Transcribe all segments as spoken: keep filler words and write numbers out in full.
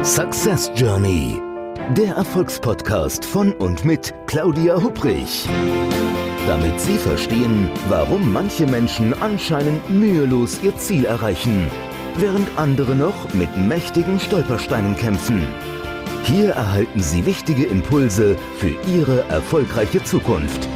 Success Journey, der Erfolgspodcast von und mit Claudia Hupprich. Damit Sie verstehen, warum manche Menschen anscheinend mühelos ihr Ziel erreichen, während andere noch mit mächtigen Stolpersteinen kämpfen. Hier erhalten Sie wichtige Impulse für Ihre erfolgreiche Zukunft.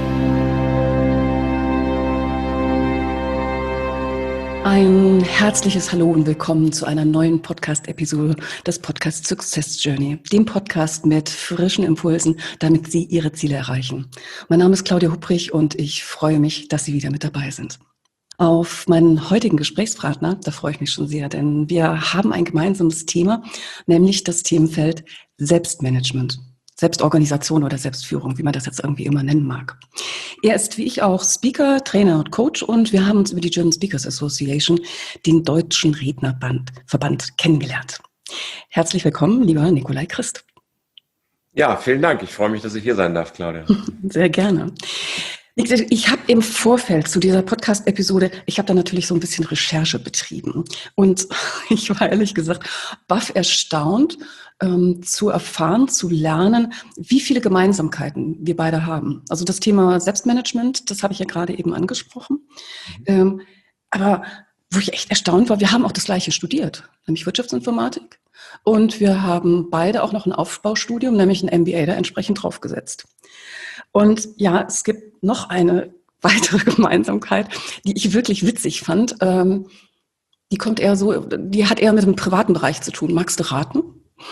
Ein herzliches Hallo und willkommen zu einer neuen Podcast-Episode des Podcasts Success Journey, dem Podcast mit frischen Impulsen, damit Sie Ihre Ziele erreichen. Mein Name ist Claudia Hupprich und ich freue mich, dass Sie wieder mit dabei sind. Auf meinen heutigen Gesprächspartner, da freue ich mich schon sehr, denn wir haben ein gemeinsames Thema, nämlich das Themenfeld Selbstmanagement. Selbstorganisation oder Selbstführung, wie man das jetzt irgendwie immer nennen mag. Er ist wie ich auch Speaker, Trainer und Coach und wir haben uns über die German Speakers Association, den deutschen Rednerverband, kennengelernt. Herzlich willkommen, lieber Nikolai Christ. Ja, vielen Dank. Ich freue mich, dass ich hier sein darf, Claudia. Sehr gerne. Ich habe im Vorfeld zu dieser Podcast-Episode, ich habe da natürlich so ein bisschen Recherche betrieben und ich war ehrlich gesagt baff erstaunt, ähm, zu erfahren, zu lernen, wie viele Gemeinsamkeiten wir beide haben. Also das Thema Selbstmanagement, das habe ich ja gerade eben angesprochen, mhm. ähm, aber wo ich echt erstaunt war, wir haben auch das Gleiche studiert, nämlich Wirtschaftsinformatik und wir haben beide auch noch ein Aufbaustudium, nämlich ein M B A da entsprechend draufgesetzt. Und ja, es gibt noch eine weitere Gemeinsamkeit, die ich wirklich witzig fand. Ähm, die kommt eher so, die hat eher mit dem privaten Bereich zu tun. Magst du raten?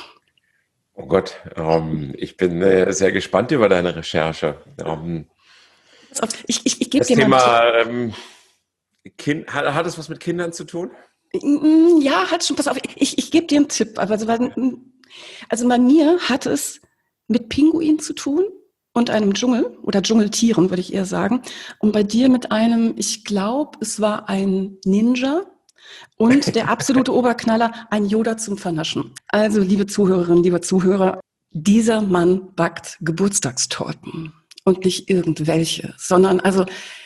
Oh Gott, ähm, ich bin äh, sehr gespannt über deine Recherche. Ähm, ich ich, ich gebe das dir Thema, mal ähm, kind, hat, hat es was mit Kindern zu tun? Ja, hat schon, pass auf, ich, ich gebe dir einen Tipp. Also, also bei mir hat es mit Pinguinen zu tun. Und einem Dschungel oder Dschungeltieren, würde ich eher sagen. Und bei dir mit einem, ich glaube, es war ein Ninja und der absolute Oberknaller, ein Yoda zum Vernaschen. Also, liebe Zuhörerinnen, liebe Zuhörer, dieser Mann backt Geburtstagstorten. Und nicht irgendwelche, sondern also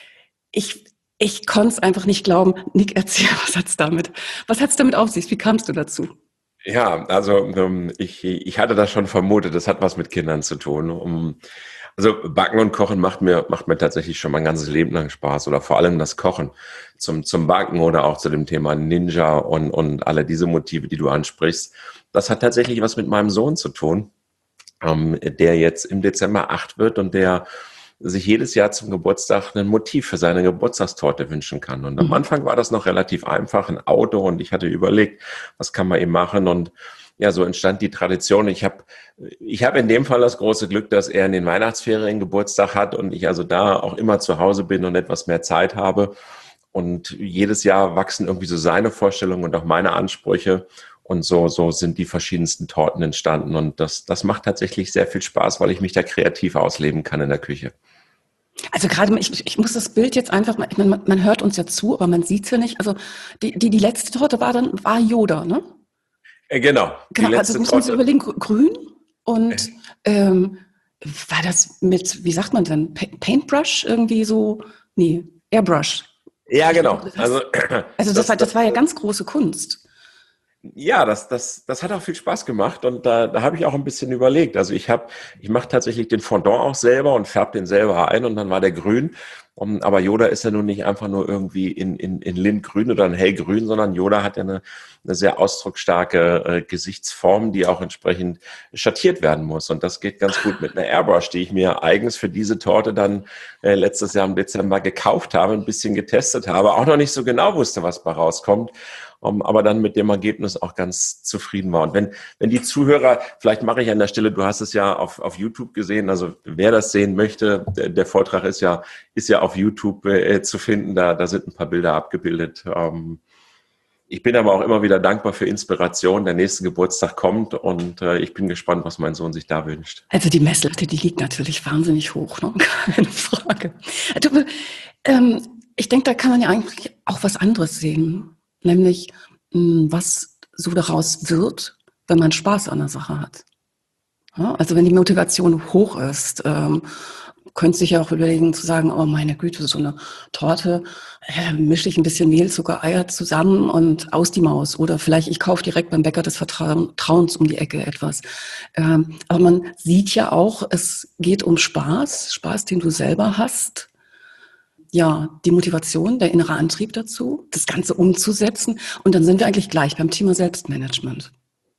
ich, ich konnte es einfach nicht glauben. Nick, erzähl, was hat's damit? Was hat's damit auf sich? Wie kamst du dazu? Ja, also ich, ich hatte das schon vermutet, das hat was mit Kindern zu tun. Also Backen und Kochen macht mir, macht mir tatsächlich schon mein ganzes Leben lang Spaß oder vor allem das Kochen zum, zum Backen oder auch zu dem Thema Ninja und, und alle diese Motive, die du ansprichst. Das hat tatsächlich was mit meinem Sohn zu tun, ähm, der jetzt im Dezember acht wird und der sich jedes Jahr zum Geburtstag ein Motiv für seine Geburtstagstorte wünschen kann. Und am mhm. Anfang war das noch relativ einfach, ein Auto, und ich hatte überlegt, was kann man ihm machen, und ja, so entstand die Tradition. Ich habe ich hab in dem Fall das große Glück, dass er in den Weihnachtsferien Geburtstag hat und ich also da auch immer zu Hause bin und etwas mehr Zeit habe. Und jedes Jahr wachsen irgendwie so seine Vorstellungen und auch meine Ansprüche. Und so, so sind die verschiedensten Torten entstanden. Und das, das macht tatsächlich sehr viel Spaß, weil ich mich da kreativ ausleben kann in der Küche. Also gerade, ich, ich muss das Bild jetzt einfach mal, man, man hört uns ja zu, aber man sieht es ja nicht. Also die, die, die letzte Torte war dann, war Yoda, ne? Äh, genau. Genau, also muss man sich überlegen, grün und ähm, war das mit, wie sagt man denn, Paintbrush irgendwie so, nee, Airbrush. Ja, genau. Also, also das, das, war, das war ja ganz große Kunst. Ja, das, das, das hat auch viel Spaß gemacht und da, da habe ich auch ein bisschen überlegt. Also ich habe, ich mache tatsächlich den Fondant auch selber und färbe den selber ein und dann war der grün. Um, aber Yoda ist ja nun nicht einfach nur irgendwie in, in, in Lindgrün oder in hellgrün, sondern Yoda hat ja eine, eine sehr ausdrucksstarke äh, Gesichtsform, die auch entsprechend schattiert werden muss. Und das geht ganz gut mit einer Airbrush, die ich mir eigens für diese Torte dann äh, letztes Jahr im Dezember gekauft habe, ein bisschen getestet habe, auch noch nicht so genau wusste, was bei rauskommt. Um, aber dann mit dem Ergebnis auch ganz zufrieden war. Und wenn, wenn die Zuhörer, vielleicht mache ich an der Stelle, du hast es ja auf, auf YouTube gesehen, also wer das sehen möchte, der, der Vortrag ist ja, ist ja auf YouTube äh, zu finden, da, da sind ein paar Bilder abgebildet. Ähm, ich bin aber auch immer wieder dankbar für Inspiration. Der nächste Geburtstag kommt und äh, ich bin gespannt, was mein Sohn sich da wünscht. Also die Messlatte, die liegt natürlich wahnsinnig hoch, ne? Keine Frage. Du, ähm, ich denke, da kann man ja eigentlich auch was anderes sehen. Nämlich, was so daraus wird, wenn man Spaß an der Sache hat. Ja, also wenn die Motivation hoch ist, ähm, könntest dich ja auch überlegen zu sagen, oh meine Güte, so eine Torte, äh, mische ich ein bisschen Mehl, Zucker, Eier zusammen und aus die Maus. Oder vielleicht ich kaufe direkt beim Bäcker des Vertrauens um die Ecke etwas. Ähm, aber man sieht ja auch, es geht um Spaß, Spaß, den du selber hast. Ja, die Motivation, der innere Antrieb dazu, das Ganze umzusetzen. Und dann sind wir eigentlich gleich beim Thema Selbstmanagement.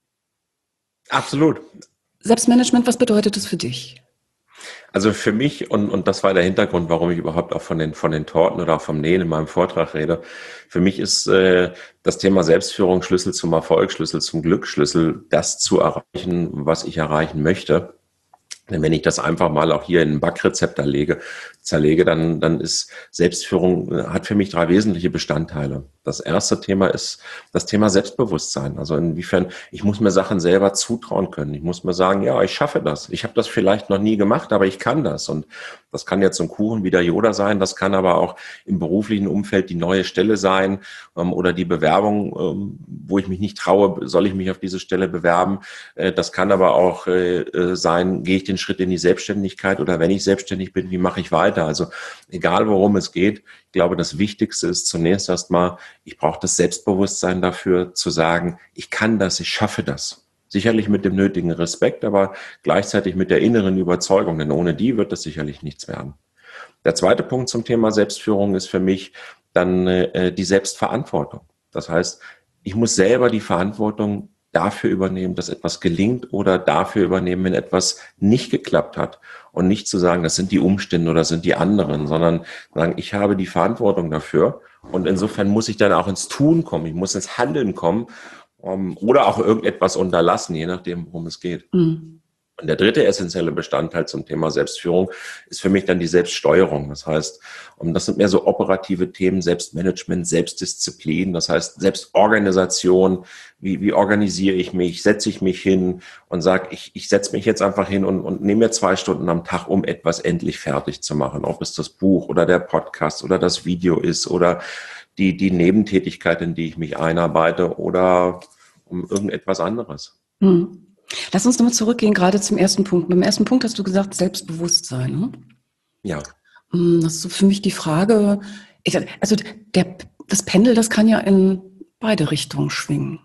Absolut. Selbstmanagement, was bedeutet das für dich? Also für mich, und, und das war der Hintergrund, warum ich überhaupt auch von den, von den Torten oder auch vom Nähen in meinem Vortrag rede. Für mich ist äh, das Thema Selbstführung Schlüssel zum Erfolg, Schlüssel zum Glück, Schlüssel, das zu erreichen, was ich erreichen möchte. Denn wenn ich das einfach mal auch hier in ein Backrezept erlege, zerlege, dann, dann ist Selbstführung, hat für mich drei wesentliche Bestandteile. Das erste Thema ist das Thema Selbstbewusstsein. Also inwiefern, ich muss mir Sachen selber zutrauen können. Ich muss mir sagen, ja, ich schaffe das. Ich habe das vielleicht noch nie gemacht, aber ich kann das. Und das kann jetzt so ein Kuchen wie der Yoda sein. Das kann aber auch im beruflichen Umfeld die neue Stelle sein ähm, oder die Bewerbung, ähm, wo ich mich nicht traue, soll ich mich auf diese Stelle bewerben. Äh, das kann aber auch äh, sein, gehe ich den Schritt in die Selbstständigkeit oder wenn ich selbstständig bin, wie mache ich weiter? Also egal, worum es geht, ich glaube, das Wichtigste ist zunächst erstmal, ich brauche das Selbstbewusstsein dafür, zu sagen, ich kann das, ich schaffe das. Sicherlich mit dem nötigen Respekt, aber gleichzeitig mit der inneren Überzeugung, denn ohne die wird das sicherlich nichts werden. Der zweite Punkt zum Thema Selbstführung ist für mich dann äh, die Selbstverantwortung. Das heißt, ich muss selber die Verantwortung dafür übernehmen, dass etwas gelingt oder dafür übernehmen, wenn etwas nicht geklappt hat. Und nicht zu sagen, das sind die Umstände oder das sind die anderen, sondern sagen, ich habe die Verantwortung dafür. Und insofern muss ich dann auch ins Tun kommen. Ich muss ins Handeln kommen um, oder auch irgendetwas unterlassen, je nachdem, worum es geht. Mhm. Und der dritte essentielle Bestandteil zum Thema Selbstführung ist für mich dann die Selbststeuerung. Das heißt, das sind mehr so operative Themen, Selbstmanagement, Selbstdisziplin, das heißt Selbstorganisation. Wie, wie organisiere ich mich? Setze ich mich hin und sage, ich, ich setze mich jetzt einfach hin und, und nehme mir zwei Stunden am Tag, um etwas endlich fertig zu machen. Ob es das Buch oder der Podcast oder das Video ist oder die, die Nebentätigkeit, in die ich mich einarbeite oder um irgendetwas anderes. Hm. Lass uns nochmal zurückgehen, gerade zum ersten Punkt. Beim ersten Punkt hast du gesagt, Selbstbewusstsein. Ne? Ja. Das ist so für mich die Frage, also der, das Pendel, das kann ja in beide Richtungen schwingen.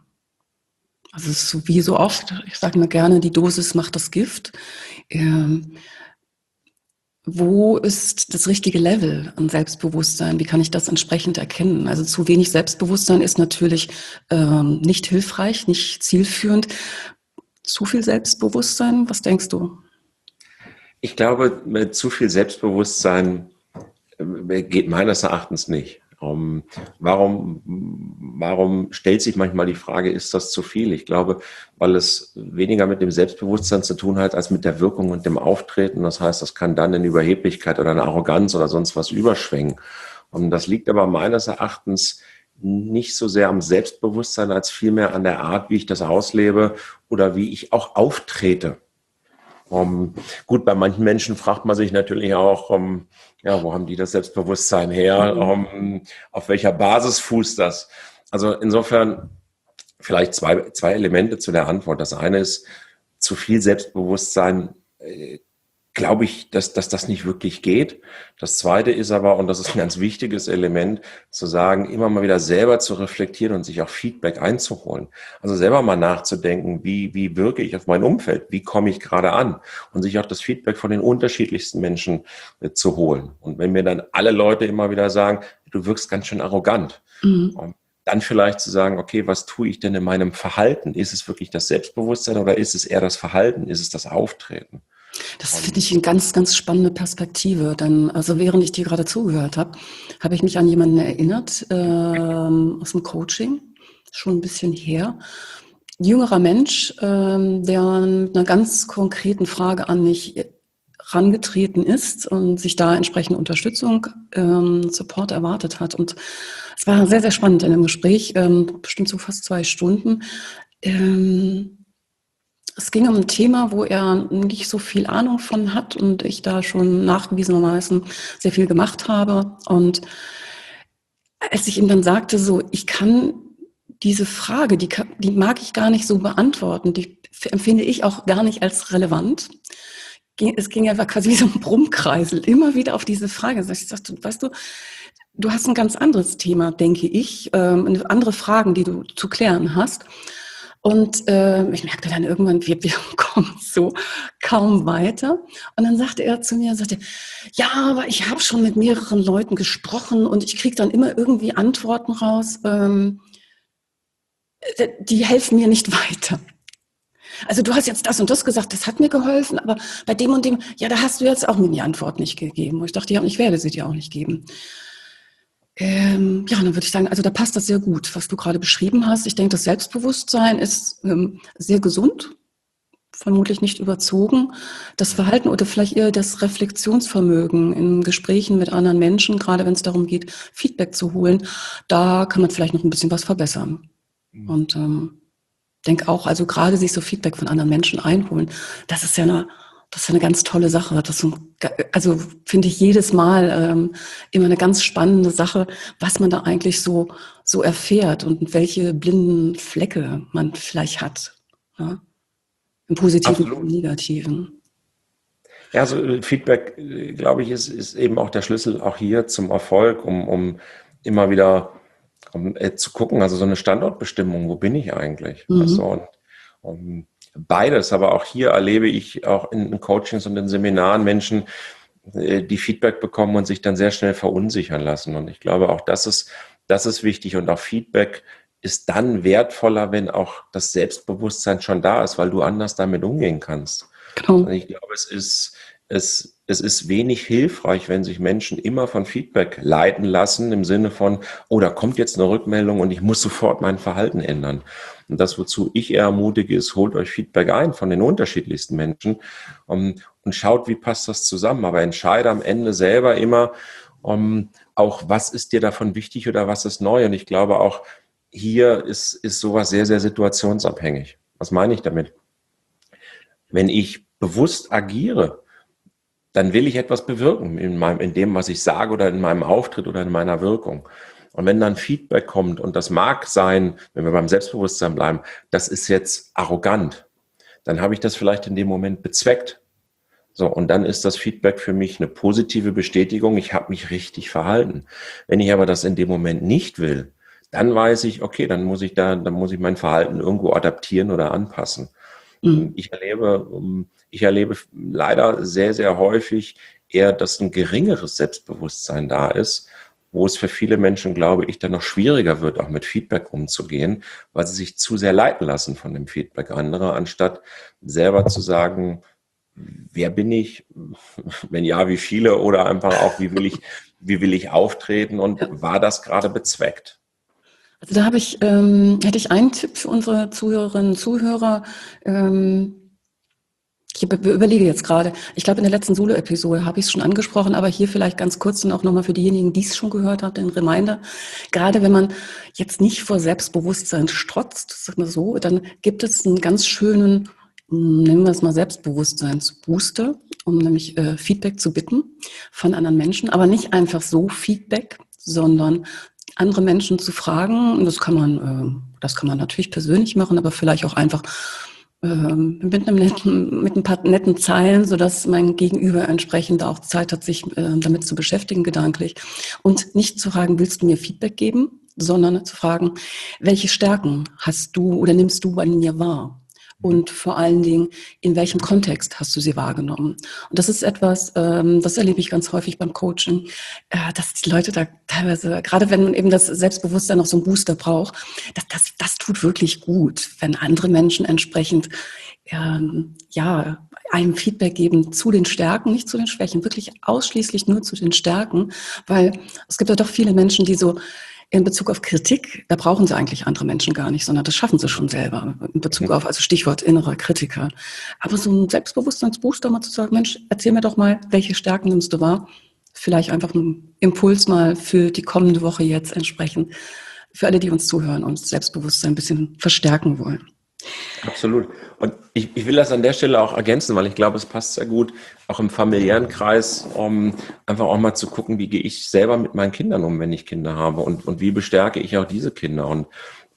Also es ist so wie so oft, ich sage mir gerne, die Dosis macht das Gift. Ähm, wo ist das richtige Level an Selbstbewusstsein? Wie kann ich das entsprechend erkennen? Also zu wenig Selbstbewusstsein ist natürlich ähm, nicht hilfreich, nicht zielführend. Zu viel Selbstbewusstsein? Was denkst du? Ich glaube, mit zu viel Selbstbewusstsein geht meines Erachtens nicht. Um, warum, warum stellt sich manchmal die Frage, ist das zu viel? Ich glaube, weil es weniger mit dem Selbstbewusstsein zu tun hat, als mit der Wirkung und dem Auftreten. Das heißt, das kann dann in Überheblichkeit oder in Arroganz oder sonst was überschwingen. Und das liegt aber meines Erachtens nicht so sehr am Selbstbewusstsein, als vielmehr an der Art, wie ich das auslebe oder wie ich auch auftrete. Um, gut, bei manchen Menschen fragt man sich natürlich auch, um, ja, wo haben die das Selbstbewusstsein her? Um, auf welcher Basis fußt das? Also insofern vielleicht zwei, zwei Elemente zu der Antwort. Das eine ist, zu viel Selbstbewusstsein äh, glaube ich, dass, dass das nicht wirklich geht. Das Zweite ist aber, und das ist ein ganz wichtiges Element, zu sagen, immer mal wieder selber zu reflektieren und sich auch Feedback einzuholen. Also selber mal nachzudenken, wie, wie wirke ich auf mein Umfeld? Wie komme ich gerade an? Und sich auch das Feedback von den unterschiedlichsten Menschen äh, zu holen. Und wenn mir dann alle Leute immer wieder sagen, du wirkst ganz schön arrogant, mhm. dann vielleicht zu sagen, okay, was tue ich denn in meinem Verhalten? Ist es wirklich das Selbstbewusstsein oder ist es eher das Verhalten? Ist es das Auftreten? Das finde ich eine ganz, ganz spannende Perspektive. Denn also während ich dir gerade zugehört habe, habe ich mich an jemanden erinnert ähm, aus dem Coaching, schon ein bisschen her. Ein jüngerer Mensch, ähm, der mit einer ganz konkreten Frage an mich rangetreten ist und sich da entsprechende Unterstützung, ähm, Support erwartet hat. Und es war sehr, sehr spannend in dem Gespräch, ähm, bestimmt so fast zwei Stunden. Ähm, Es ging um ein Thema, wo er nicht so viel Ahnung von hat und ich da schon nachgewiesenermaßen sehr viel gemacht habe. Und als ich ihm dann sagte, so, ich kann diese Frage, die, die mag ich gar nicht so beantworten, die empfinde ich auch gar nicht als relevant. ging, es ging ja quasi wie so ein Brummkreisel, immer wieder auf diese Frage. Ich sagte, weißt du, du hast ein ganz anderes Thema, denke ich, ähm, andere Fragen, die du zu klären hast. Und äh, ich merkte dann irgendwann, wir, wir kommen so kaum weiter. Und dann sagte er zu mir, sagte, ja, aber ich habe schon mit mehreren Leuten gesprochen und ich kriege dann immer irgendwie Antworten raus, ähm, die helfen mir nicht weiter. Also du hast jetzt das und das gesagt, das hat mir geholfen, aber bei dem und dem, ja, da hast du jetzt auch mir die Antwort nicht gegeben. Und ich dachte, ja, ich werde sie dir auch nicht geben. Ähm, ja, dann würde ich sagen, also da passt das sehr gut, was du gerade beschrieben hast. Ich denke, das Selbstbewusstsein ist ähm, sehr gesund, vermutlich nicht überzogen. Das Verhalten oder vielleicht eher das Reflexionsvermögen in Gesprächen mit anderen Menschen, gerade wenn es darum geht, Feedback zu holen, da kann man vielleicht noch ein bisschen was verbessern. Mhm. Und ähm, denke auch, also gerade sich so Feedback von anderen Menschen einholen, das ist ja eine Das ist eine ganz tolle Sache. Das ist, also finde ich jedes Mal ähm, immer eine ganz spannende Sache, was man da eigentlich so so erfährt und welche blinden Flecke man vielleicht hat, ja? Im Positiven und im Negativen. Ja, so Feedback, glaube ich, ist, ist eben auch der Schlüssel auch hier zum Erfolg, um, um immer wieder um, äh, zu gucken, also so eine Standortbestimmung, wo bin ich eigentlich? Mhm. Also, und, um, beides, aber auch hier erlebe ich auch in Coachings und in Seminaren Menschen, die Feedback bekommen und sich dann sehr schnell verunsichern lassen. Und ich glaube, auch das ist, das ist wichtig. Und auch Feedback ist dann wertvoller, wenn auch das Selbstbewusstsein schon da ist, weil du anders damit umgehen kannst. Genau. Und ich glaube, es ist, es, es ist wenig hilfreich, wenn sich Menschen immer von Feedback leiten lassen, im Sinne von, oh, da kommt jetzt eine Rückmeldung und ich muss sofort mein Verhalten ändern. Und das, wozu ich eher ermutige, ist, holt euch Feedback ein von den unterschiedlichsten Menschen um, und schaut, wie passt das zusammen. Aber entscheide am Ende selber immer, um, auch was ist dir davon wichtig oder was ist neu. Und ich glaube, auch hier ist, ist sowas sehr, sehr situationsabhängig. Was meine ich damit? Wenn ich bewusst agiere, dann will ich etwas bewirken in, meinem, in dem, was ich sage oder in meinem Auftritt oder in meiner Wirkung. Und wenn dann Feedback kommt, und das mag sein, wenn wir beim Selbstbewusstsein bleiben, das ist jetzt arrogant, dann habe ich das vielleicht in dem Moment bezweckt. So, und dann ist das Feedback für mich eine positive Bestätigung, ich habe mich richtig verhalten. Wenn ich aber das in dem Moment nicht will, dann weiß ich, okay, dann muss ich da, dann muss ich mein Verhalten irgendwo adaptieren oder anpassen. Mhm. Ich erlebe, ich erlebe leider sehr, sehr häufig eher, dass ein geringeres Selbstbewusstsein da ist, wo es für viele Menschen, glaube ich, dann noch schwieriger wird, auch mit Feedback umzugehen, weil sie sich zu sehr leiten lassen von dem Feedback anderer, anstatt selber zu sagen, wer bin ich, wenn ja, wie viele, oder einfach auch, wie will ich, wie will ich auftreten und ja. War das gerade bezweckt? Also da habe ich, ähm, hätte ich einen Tipp für unsere Zuhörerinnen und Zuhörer. Ähm, ich überlege jetzt gerade, ich glaube in der letzten Solo-Episode habe ich es schon angesprochen, aber hier vielleicht ganz kurz und auch nochmal für diejenigen, die es schon gehört haben, den Reminder. Gerade wenn man jetzt nicht vor Selbstbewusstsein strotzt, sag mal so, dann gibt es einen ganz schönen, nennen wir es mal Selbstbewusstseinsbooster, um nämlich äh, Feedback zu bitten von anderen Menschen, aber nicht einfach so Feedback, sondern andere Menschen zu fragen. Und das kann man, äh, das kann man natürlich persönlich machen, aber vielleicht auch einfach mit einem netten, mit ein paar netten Zeilen, sodass mein Gegenüber entsprechend auch Zeit hat, sich äh, damit zu beschäftigen, gedanklich. Und nicht zu fragen, willst du mir Feedback geben, sondern zu fragen, welche Stärken hast du oder nimmst du bei mir wahr? Und vor allen Dingen, in welchem Kontext hast du sie wahrgenommen? Und das ist etwas, ähm, das erlebe ich ganz häufig beim Coaching, äh, dass die Leute da teilweise, gerade wenn man eben das Selbstbewusstsein noch so einen Booster braucht, das, das, das tut wirklich gut, wenn andere Menschen entsprechend ähm, ja einem Feedback geben zu den Stärken, nicht zu den Schwächen, wirklich ausschließlich nur zu den Stärken, weil es gibt ja doch viele Menschen, die so in Bezug auf Kritik, da brauchen sie eigentlich andere Menschen gar nicht, sondern das schaffen sie schon selber. In Bezug auf, also Stichwort innerer Kritiker. Aber so ein Selbstbewusstseinsbooster mal zu sagen, Mensch, erzähl mir doch mal, welche Stärken nimmst du wahr? Vielleicht einfach einen Impuls mal für die kommende Woche jetzt entsprechend. Für alle, die uns zuhören und Selbstbewusstsein ein bisschen verstärken wollen. Absolut. Und ich, ich will das an der Stelle auch ergänzen, weil ich glaube, es passt sehr gut, auch im familiären Kreis, um einfach auch mal zu gucken, wie gehe ich selber mit meinen Kindern um, wenn ich Kinder habe und, und wie bestärke ich auch diese Kinder. Und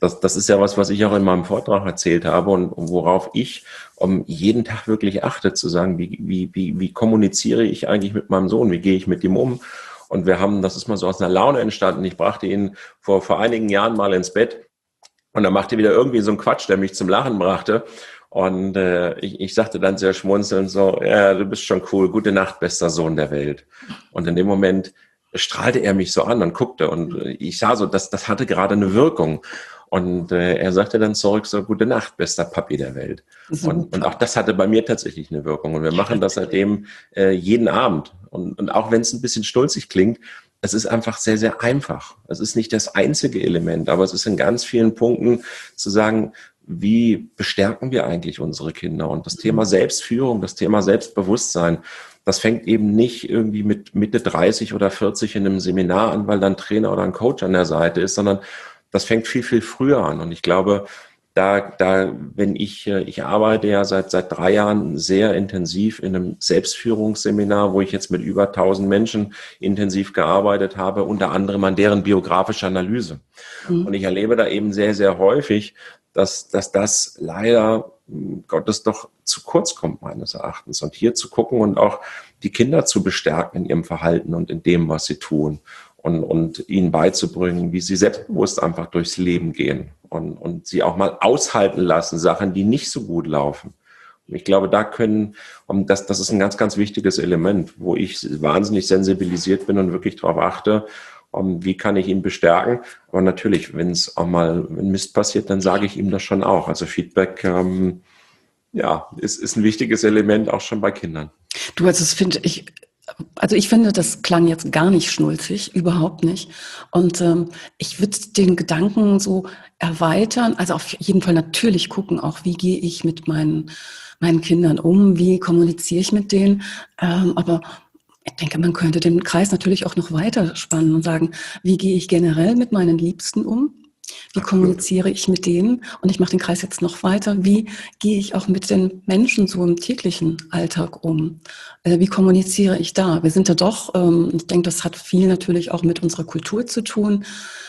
das, das ist ja was, was ich auch in meinem Vortrag erzählt habe und, und worauf ich um jeden Tag wirklich achte, zu sagen, wie, wie, wie, wie kommuniziere ich eigentlich mit meinem Sohn, wie gehe ich mit ihm um? Und wir haben, das ist mal so aus einer Laune entstanden, ich brachte ihn vor, vor einigen Jahren mal ins Bett und dann machte wieder irgendwie so einen Quatsch, der mich zum Lachen brachte. Und äh, ich, ich sagte dann sehr schmunzelnd so, ja, du bist schon cool, gute Nacht, bester Sohn der Welt. Und in dem Moment strahlte er mich so an und guckte und ich sah so, das, das hatte gerade eine Wirkung. Und äh, er sagte dann zurück so, gute Nacht, bester Papi der Welt. Und, und auch das hatte bei mir tatsächlich eine Wirkung. Und wir machen das seitdem äh, jeden Abend. Und, und auch wenn es ein bisschen stolzig klingt, es ist einfach sehr, sehr einfach. Es ist nicht das einzige Element, aber es ist in ganz vielen Punkten zu sagen, wie bestärken wir eigentlich unsere Kinder? Und das Thema Selbstführung, das Thema Selbstbewusstsein, das fängt eben nicht irgendwie mit Mitte dreißig oder vierzig in einem Seminar an, weil dann ein Trainer oder ein Coach an der Seite ist, sondern das fängt viel, viel früher an. Und ich glaube, da, da, wenn ich, ich arbeite ja seit, seit drei Jahren sehr intensiv in einem Selbstführungsseminar, wo ich jetzt mit über tausend Menschen intensiv gearbeitet habe, unter anderem an deren biografische Analyse. Mhm. Und ich erlebe da eben sehr, sehr häufig, dass, dass das leider Gottes doch zu kurz kommt, meines Erachtens. Und hier zu gucken und auch die Kinder zu bestärken in ihrem Verhalten und in dem, was sie tun. Und, und ihnen beizubringen, wie sie selbstbewusst einfach durchs Leben gehen und, und sie auch mal aushalten lassen, Sachen, die nicht so gut laufen. Und ich glaube, da können, und das, das ist ein ganz, ganz wichtiges Element, wo ich wahnsinnig sensibilisiert bin und wirklich darauf achte, um, wie kann ich ihn bestärken. Aber natürlich, wenn es auch mal wenn Mist passiert, dann sage ich ihm das schon auch. Also Feedback, ähm, ja, ist, ist ein wichtiges Element auch schon bei Kindern. Du, also das finde ich, Also ich finde, das klang jetzt gar nicht schnulzig, überhaupt nicht. Und ähm, ich würde den Gedanken so erweitern, also auf jeden Fall natürlich gucken, auch wie gehe ich mit meinen, meinen Kindern um, wie kommuniziere ich mit denen. Ähm, aber ich denke, man könnte den Kreis natürlich auch noch weiter spannen und sagen, wie gehe ich generell mit meinen Liebsten um? Wie kommuniziere ich mit denen? Und ich mache den Kreis jetzt noch weiter. Wie gehe ich auch mit den Menschen so im täglichen Alltag um? Äh, wie kommuniziere ich da? Wir sind ja doch, ähm, ich denke, das hat viel natürlich auch mit unserer Kultur zu tun.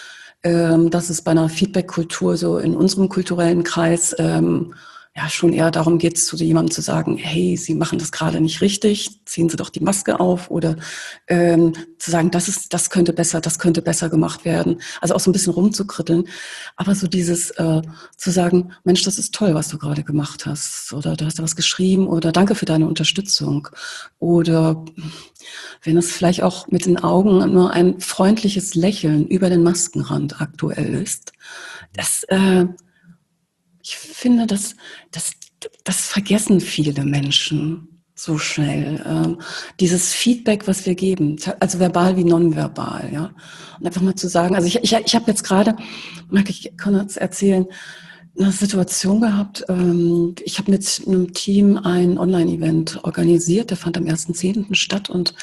Ähm, dass es bei einer Feedback-Kultur so in unserem kulturellen Kreis ähm, ja schon eher darum geht, zu jemandem zu sagen, hey, Sie machen das gerade nicht richtig, ziehen Sie doch die Maske auf, oder ähm, zu sagen, das ist, das könnte besser, das könnte besser gemacht werden. Also auch so ein bisschen rumzukritteln. Aber so dieses äh, zu sagen, Mensch, das ist toll, was du gerade gemacht hast, oder du hast da was geschrieben, oder danke für deine Unterstützung, oder wenn es vielleicht auch mit den Augen nur ein freundliches Lächeln über den Maskenrand aktuell ist, das äh, ich finde, das, das, das vergessen viele Menschen so schnell. Ähm, dieses Feedback, was wir geben, also verbal wie nonverbal, ja. Und einfach mal zu sagen, also ich, ich, ich habe jetzt gerade, mag ich kann jetzt erzählen, eine Situation gehabt. Ähm, ich habe mit einem Team ein Online-Event organisiert, der fand am ersten zehnten statt, und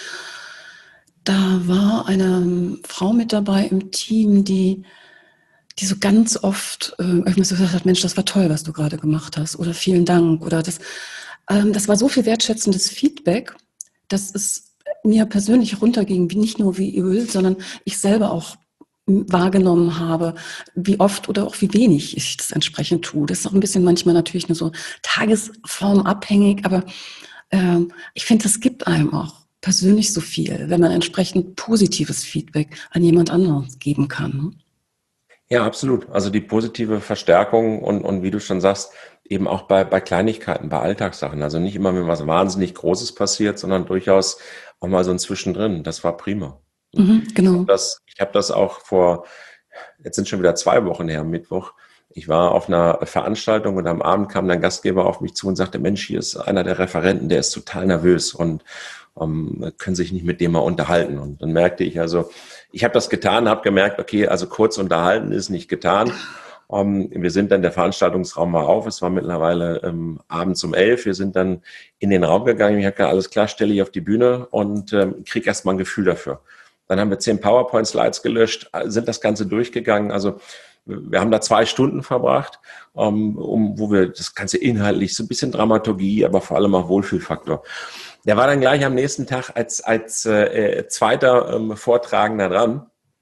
da war eine Frau mit dabei im Team, die die so ganz oft äh, öffentlich so gesagt hat, Mensch, das war toll, was du gerade gemacht hast, oder vielen Dank, oder das, ähm, das war so viel wertschätzendes Feedback, dass es mir persönlich runterging, wie nicht nur wie Öl, sondern ich selber auch wahrgenommen habe, wie oft oder auch wie wenig ich das entsprechend tue. Das ist auch ein bisschen manchmal natürlich nur so tagesformabhängig, aber ähm, ich finde, das gibt einem auch persönlich so viel, wenn man entsprechend positives Feedback an jemand anderen geben kann. Ja, absolut. Also die positive Verstärkung und, und wie du schon sagst, eben auch bei, bei Kleinigkeiten, bei Alltagssachen. Also nicht immer, wenn was wahnsinnig Großes passiert, sondern durchaus auch mal so ein Zwischendrin. Das war prima. Mhm, genau. Ich habe das, ich hab das auch vor, jetzt sind schon wieder zwei Wochen her, am Mittwoch. Ich war auf einer Veranstaltung und am Abend kam ein Gastgeber auf mich zu und sagte, Mensch, hier ist einer der Referenten, der ist total nervös und ähm, können sich nicht mit dem mal unterhalten. Und dann merkte ich also, ich habe das getan, habe gemerkt, okay, also kurz unterhalten ist nicht getan. Um, wir sind dann, der Veranstaltungsraum war auf, es war mittlerweile ähm, abends um elf, wir sind dann in den Raum gegangen, ich habe gesagt, alles klar, stelle ich auf die Bühne und ähm, kriege erstmal ein Gefühl dafür. Dann haben wir zehn PowerPoint-Slides gelöscht, sind das Ganze durchgegangen, also wir haben da zwei Stunden verbracht, um, um wo wir das Ganze inhaltlich, so ein bisschen Dramaturgie, aber vor allem auch Wohlfühlfaktor. Der war dann gleich am nächsten Tag als, als äh, zweiter ähm, Vortragender dran.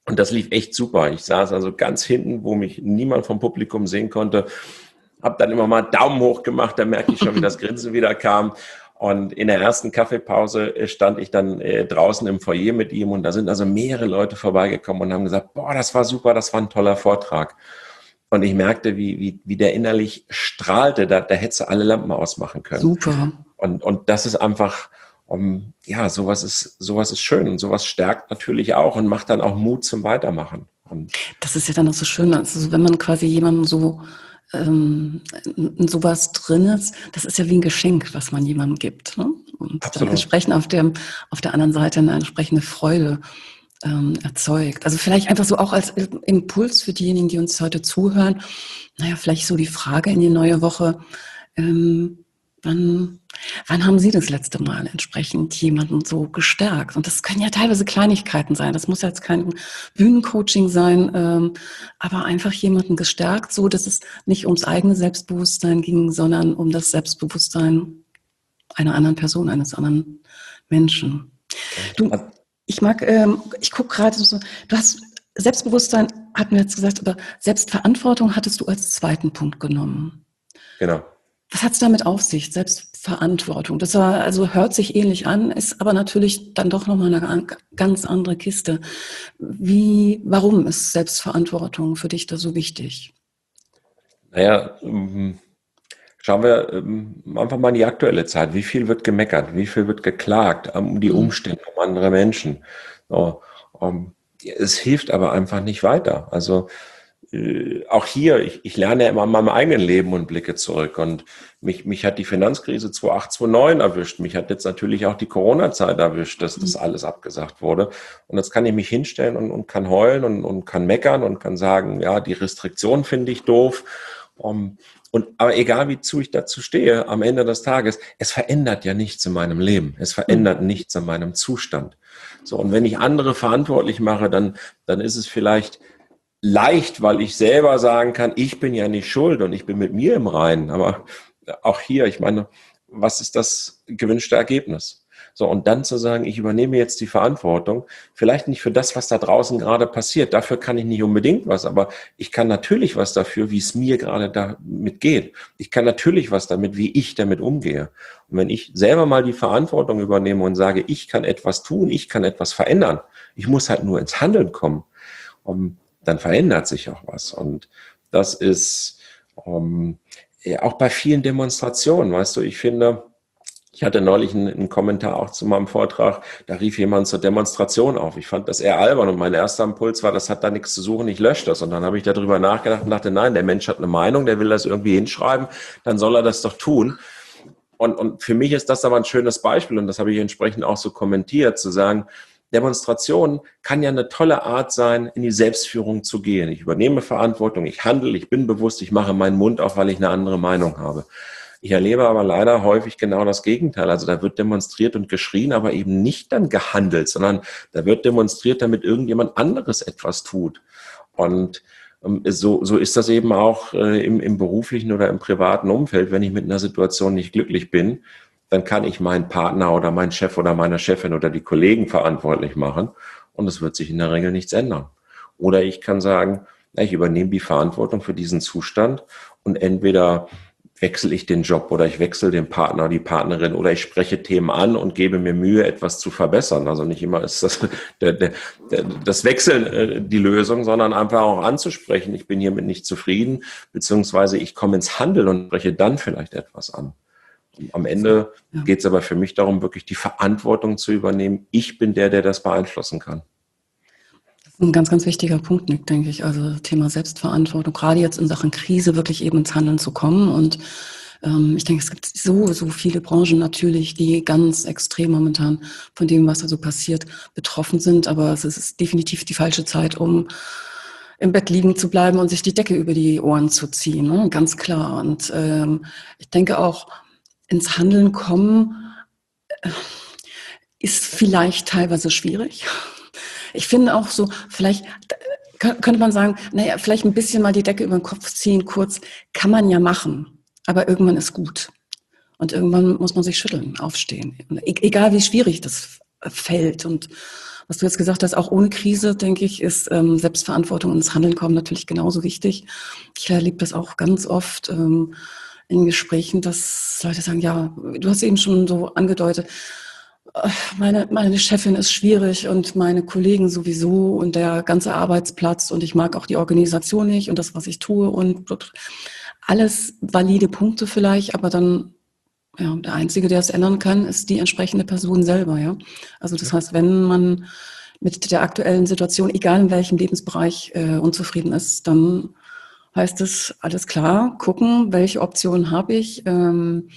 Und das lief echt super. Ich saß also ganz hinten, wo mich niemand vom Publikum sehen konnte, habe dann immer mal Daumen hoch gemacht, da merkte ich schon, wie das Grinsen wieder kam. Und in der ersten Kaffeepause stand ich dann äh, draußen im Foyer mit ihm und da sind also mehrere Leute vorbeigekommen und haben gesagt, boah, das war super, das war ein toller Vortrag. Und ich merkte, wie, wie, wie der innerlich strahlte, da, da hättest du alle Lampen ausmachen können. Super. Und, und das ist einfach, um, ja, sowas ist, sowas ist schön und sowas stärkt natürlich auch und macht dann auch Mut zum Weitermachen. Und das ist ja dann auch so schön, also wenn man quasi jemanden so ähm, in sowas drin ist, das ist ja wie ein Geschenk, was man jemandem gibt. Ne? Und absolut. dann entsprechend auf der, auf der anderen Seite eine entsprechende Freude ähm, erzeugt. Also vielleicht einfach so auch als Impuls für diejenigen, die uns heute zuhören, naja, vielleicht so die Frage in die neue Woche, ähm, Wann, wann haben Sie das letzte Mal entsprechend jemanden so gestärkt? Und das können ja teilweise Kleinigkeiten sein. Das muss jetzt kein Bühnencoaching sein, ähm, aber einfach jemanden gestärkt, so dass es nicht ums eigene Selbstbewusstsein ging, sondern um das Selbstbewusstsein einer anderen Person, eines anderen Menschen. Du, ich mag, ähm, ich gucke gerade so, du hast Selbstbewusstsein, hatten wir jetzt gesagt, aber Selbstverantwortung hattest du als zweiten Punkt genommen. Genau. Was hat es damit auf sich, Selbstverantwortung? Das war, also hört sich ähnlich an, ist aber natürlich dann doch nochmal eine ganz andere Kiste. Wie, warum ist Selbstverantwortung für dich da so wichtig? Naja, schauen wir einfach mal in die aktuelle Zeit. Wie viel wird gemeckert? Wie viel wird geklagt um die Umstände, um andere Menschen? So, um, es hilft aber einfach nicht weiter. Also Äh, auch hier, ich, ich lerne ja immer an meinem eigenen Leben und blicke zurück und mich, mich hat die Finanzkrise zweitausendacht, zweitausendneun erwischt, mich hat jetzt natürlich auch die Corona-Zeit erwischt, dass das alles abgesagt wurde und jetzt kann ich mich hinstellen und, und kann heulen und, und kann meckern und kann sagen, ja, die Restriktionen finde ich doof, um, und aber egal wie zu ich dazu stehe, am Ende des Tages, es verändert ja nichts in meinem Leben, es verändert nichts in meinem Zustand. So, und wenn ich andere verantwortlich mache, dann, dann ist es vielleicht leicht, weil ich selber sagen kann, ich bin ja nicht schuld und ich bin mit mir im Reinen. Aber auch hier, ich meine, was ist das gewünschte Ergebnis? So, und dann zu sagen, ich übernehme jetzt die Verantwortung, vielleicht nicht für das, was da draußen gerade passiert, dafür kann ich nicht unbedingt was, aber ich kann natürlich was dafür, wie es mir gerade damit geht. Ich kann natürlich was damit, wie ich damit umgehe. Und wenn ich selber mal die Verantwortung übernehme und sage, ich kann etwas tun, ich kann etwas verändern, ich muss halt nur ins Handeln kommen, um dann verändert sich auch was. Und das ist um, ja, auch bei vielen Demonstrationen, weißt du, ich finde, ich hatte neulich einen, einen Kommentar auch zu meinem Vortrag, da rief jemand zur Demonstration auf. Ich fand das eher albern und mein erster Impuls war, das hat da nichts zu suchen, ich lösche das. Und dann habe ich darüber nachgedacht und dachte, nein, der Mensch hat eine Meinung, der will das irgendwie hinschreiben, dann soll er das doch tun. Und, und für mich ist das aber ein schönes Beispiel und das habe ich entsprechend auch so kommentiert, zu sagen, Demonstration kann ja eine tolle Art sein, in die Selbstführung zu gehen. Ich übernehme Verantwortung, ich handle, ich bin bewusst, ich mache meinen Mund auf, weil ich eine andere Meinung habe. Ich erlebe aber leider häufig genau das Gegenteil. Also da wird demonstriert und geschrien, aber eben nicht dann gehandelt, sondern da wird demonstriert, damit irgendjemand anderes etwas tut. Und ähm, so, so ist das eben auch äh, im, im beruflichen oder im privaten Umfeld, wenn ich mit einer Situation nicht glücklich bin, dann kann ich meinen Partner oder meinen Chef oder meine Chefin oder die Kollegen verantwortlich machen und es wird sich in der Regel nichts ändern. Oder ich kann sagen, na, ich übernehme die Verantwortung für diesen Zustand und entweder wechsle ich den Job oder ich wechsle den Partner, die Partnerin oder ich spreche Themen an und gebe mir Mühe, etwas zu verbessern. Also nicht immer ist das, der, der, der, das Wechseln äh, die Lösung, sondern einfach auch anzusprechen, ich bin hiermit nicht zufrieden, beziehungsweise ich komme ins Handeln und spreche dann vielleicht etwas an. Am Ende ja. geht es aber für mich darum, wirklich die Verantwortung zu übernehmen. Ich bin der, der das beeinflussen kann. Das ist ein ganz, ganz wichtiger Punkt, Nick, denke ich. Also Thema Selbstverantwortung, gerade jetzt in Sachen Krise wirklich eben ins Handeln zu kommen. Und ähm, ich denke, es gibt so, so viele Branchen natürlich, die ganz extrem momentan von dem, was da so passiert, betroffen sind. Aber es ist definitiv die falsche Zeit, um im Bett liegen zu bleiben und sich die Decke über die Ohren zu ziehen. Ne? Ganz klar. Und ähm, ich denke auch, ins Handeln kommen ist vielleicht teilweise schwierig. Ich finde auch so, vielleicht könnte man sagen, naja, vielleicht ein bisschen mal die Decke über den Kopf ziehen, kurz, kann man ja machen, aber irgendwann ist gut. Und irgendwann muss man sich schütteln, aufstehen. Egal wie schwierig das fällt und Was du jetzt gesagt hast, auch ohne Krise, denke ich, ist ähm, Selbstverantwortung ins Handeln kommen natürlich genauso wichtig. Ich erlebe das auch ganz oft ähm, in Gesprächen, dass Leute sagen, ja, du hast eben schon so angedeutet, äh, meine, meine Chefin ist schwierig und meine Kollegen sowieso und der ganze Arbeitsplatz und ich mag auch die Organisation nicht und das, was ich tue und alles valide Punkte vielleicht, aber dann ja, der Einzige, der es ändern kann, ist die entsprechende Person selber, ja. Also das heißt, wenn man mit der aktuellen Situation, egal in welchem Lebensbereich, äh, unzufrieden ist, dann heißt es, alles klar, gucken, welche Optionen habe ich. Ähm,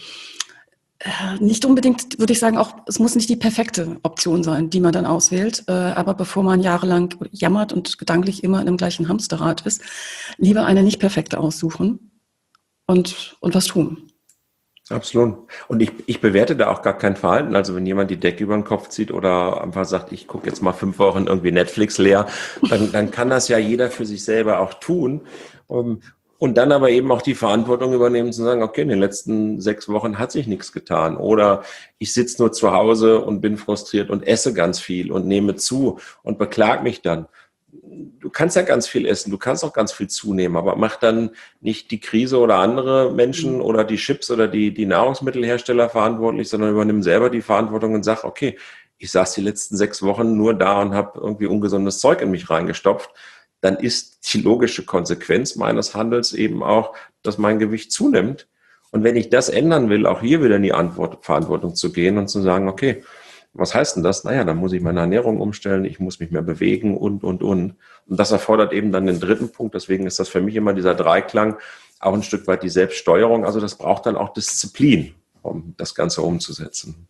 äh, nicht unbedingt, würde ich sagen, auch es muss nicht die perfekte Option sein, die man dann auswählt. Äh, aber bevor man jahrelang jammert und gedanklich immer in dem gleichen Hamsterrad ist, lieber eine nicht perfekte aussuchen und, und was tun. Absolut. Und ich, ich bewerte da auch gar kein Verhalten. Also wenn jemand die Decke über den Kopf zieht oder einfach sagt, ich gucke jetzt mal fünf Wochen irgendwie Netflix leer, dann, dann kann das ja jeder für sich selber auch tun. Um, und dann aber eben auch die Verantwortung übernehmen, zu sagen, okay, in den letzten sechs Wochen hat sich nichts getan. Oder ich sitze nur zu Hause und bin frustriert und esse ganz viel und nehme zu und beklag mich dann. Du kannst ja ganz viel essen, du kannst auch ganz viel zunehmen, aber mach dann nicht die Krise oder andere Menschen oder die Chips oder die, die Nahrungsmittelhersteller verantwortlich, sondern übernimm selber die Verantwortung und sag, okay, ich saß die letzten sechs Wochen nur da und habe irgendwie ungesundes Zeug in mich reingestopft. Dann ist die logische Konsequenz meines Handels eben auch, dass mein Gewicht zunimmt. Und wenn ich das ändern will, auch hier wieder in die Antwort, Verantwortung zu gehen und zu sagen, okay, was heißt denn das? Naja, dann muss ich meine Ernährung umstellen, ich muss mich mehr bewegen und, und, und. Und das erfordert eben dann den dritten Punkt. Deswegen ist das für mich immer dieser Dreiklang, auch ein Stück weit die Selbststeuerung. Also das braucht dann auch Disziplin, um das Ganze umzusetzen.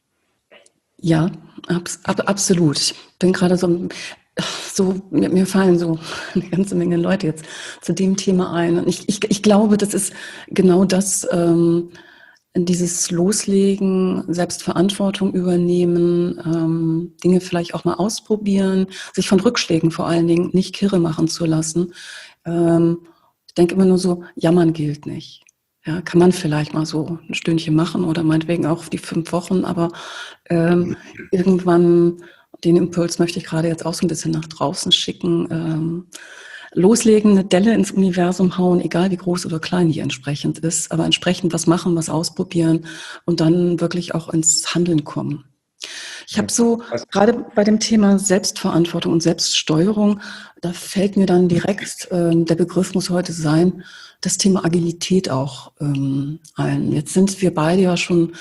Ja, ab, ab, absolut. Ich bin gerade so, so mir, mir fallen so eine ganze Menge Leute jetzt zu dem Thema ein. Und ich, ich, ich glaube, das ist genau das, ähm, dieses Loslegen, Selbstverantwortung übernehmen, ähm, Dinge vielleicht auch mal ausprobieren, sich von Rückschlägen vor allen Dingen nicht kirre machen zu lassen. Ähm, ich denke immer nur so, jammern gilt nicht. Ja, kann man vielleicht mal so ein Stündchen machen oder meinetwegen auch die fünf Wochen, aber ähm, irgendwann, den Impuls möchte ich gerade jetzt auch so ein bisschen nach draußen schicken, ähm, loslegen, eine Delle ins Universum hauen, egal wie groß oder klein die entsprechend ist, aber entsprechend was machen, was ausprobieren und dann wirklich auch ins Handeln kommen. Ich habe so, gerade bei dem Thema Selbstverantwortung und Selbststeuerung, da fällt mir dann direkt, äh, der Begriff muss heute sein, das Thema Agilität auch ähm, ein. Jetzt sind wir beide ja schon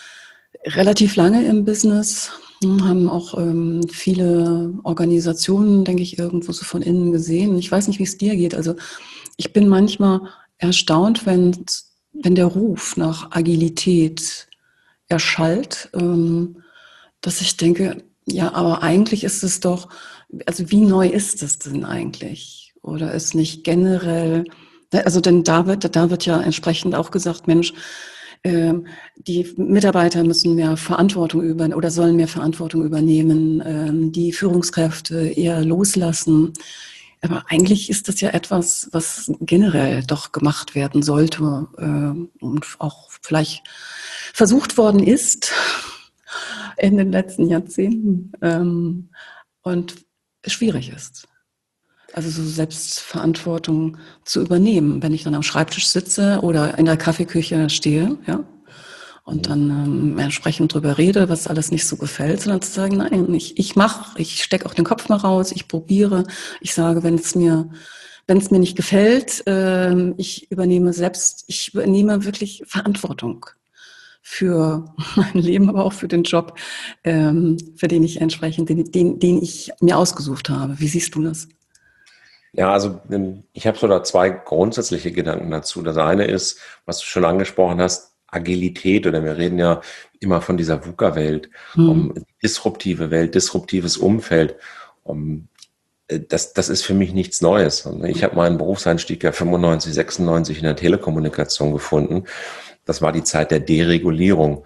relativ lange im Business, haben auch ähm, viele Organisationen, denke ich, irgendwo so von innen gesehen. Ich weiß nicht, wie es dir geht. Also ich bin manchmal erstaunt, wenn, wenn der Ruf nach Agilität erschallt, ähm, dass ich denke, ja, aber eigentlich ist es doch, also wie neu ist es denn eigentlich? Oder ist nicht generell, also denn da wird, da wird ja entsprechend auch gesagt, Mensch, ähm, die Mitarbeiter müssen mehr Verantwortung über oder sollen mehr Verantwortung übernehmen, ähm, die Führungskräfte eher loslassen. Aber eigentlich ist das ja etwas, was generell doch gemacht werden sollte äh, und auch vielleicht versucht worden ist in den letzten Jahrzehnten ähm, und schwierig ist. Also so Selbstverantwortung zu übernehmen, wenn ich dann am Schreibtisch sitze oder in der Kaffeeküche stehe, ja, und dann ähm, entsprechend drüber rede, was alles nicht so gefällt, sondern zu sagen, nein, ich, ich mache, ich stecke auch den Kopf mal raus, ich probiere, ich sage, wenn es mir, wenn es mir nicht gefällt, ähm, ich übernehme selbst, ich übernehme wirklich Verantwortung für mein Leben, aber auch für den Job, ähm, für den ich entsprechend, den, den, den ich mir ausgesucht habe. Wie siehst du das? Ja, also ich habe so da zwei grundsätzliche Gedanken dazu. Das eine ist, was du schon angesprochen hast, Agilität, oder wir reden ja immer von dieser VUCA-Welt, hm. um disruptive Welt, disruptives Umfeld. Um, das, das ist für mich nichts Neues. Ich habe meinen Berufseinstieg ja fünfundneunzig, sechsundneunzig in der Telekommunikation gefunden. Das war die Zeit der Deregulierung.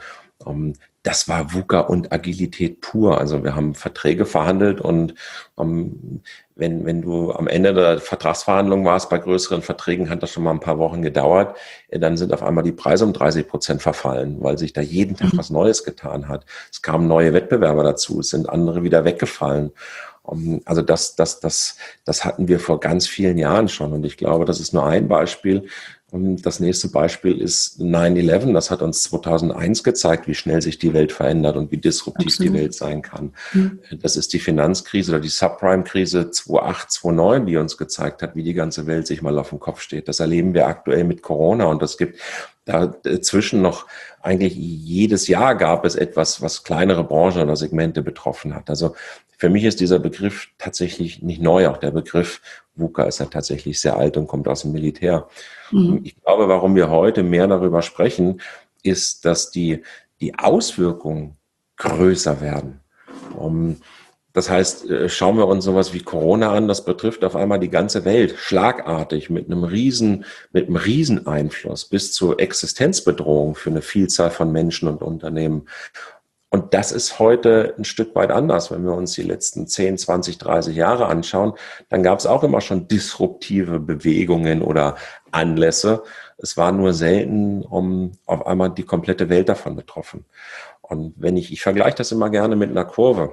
Ähm, das war VUCA und Agilität pur. Also wir haben Verträge verhandelt und ähm, wenn, wenn du am Ende der Vertragsverhandlung warst, bei größeren Verträgen hat das schon mal ein paar Wochen gedauert, äh, dann sind auf einmal die Preise um dreißig Prozent verfallen, weil sich da jeden Tag was Neues getan hat. Es kamen neue Wettbewerber dazu, es sind andere wieder weggefallen. Um, also das, das, das, das hatten wir vor ganz vielen Jahren schon und ich glaube, das ist nur ein Beispiel. Das nächste Beispiel ist neun elf. Das hat uns zweitausendeins gezeigt, wie schnell sich die Welt verändert und wie disruptiv Absolut. Die Welt sein kann. Mhm. Das ist die Finanzkrise oder die Subprime-Krise zweitausendacht, zweitausendneun, die uns gezeigt hat, wie die ganze Welt sich mal auf den Kopf steht. Das erleben wir aktuell mit Corona und es gibt dazwischen noch eigentlich jedes Jahr gab es etwas, was kleinere Branchen oder Segmente betroffen hat. Also für mich ist dieser Begriff tatsächlich nicht neu. Auch der Begriff VUCA ist ja tatsächlich sehr alt und kommt aus dem Militär. Mhm. Ich glaube, warum wir heute mehr darüber sprechen, ist, dass die, die Auswirkungen größer werden. Um, das heißt, schauen wir uns sowas wie Corona an, das betrifft auf einmal die ganze Welt schlagartig mit einem riesen, mit einem riesen Einfluss bis zur Existenzbedrohung für eine Vielzahl von Menschen und Unternehmen. Und das ist heute ein Stück weit anders. Wenn wir uns die letzten zehn, zwanzig, dreißig Jahre anschauen, dann gab es auch immer schon disruptive Bewegungen oder Anlässe. Es war nur selten um auf einmal die komplette Welt davon betroffen. Und wenn ich, ich vergleiche das immer gerne mit einer Kurve.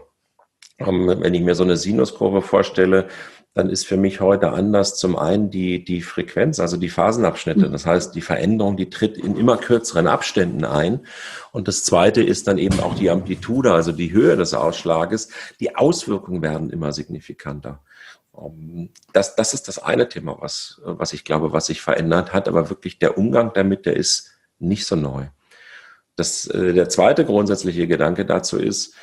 Wenn ich mir so eine Sinuskurve vorstelle, dann ist für mich heute anders zum einen die, die Frequenz, also die Phasenabschnitte. Das heißt, die Veränderung, die tritt in immer kürzeren Abständen ein. Und das zweite ist dann eben auch die Amplitude, also die Höhe des Ausschlages. Die Auswirkungen werden immer signifikanter. Das, das ist das eine Thema, was, was ich glaube, was sich verändert hat. Aber wirklich der Umgang damit, der ist nicht so neu. Das, der zweite grundsätzliche Gedanke dazu ist,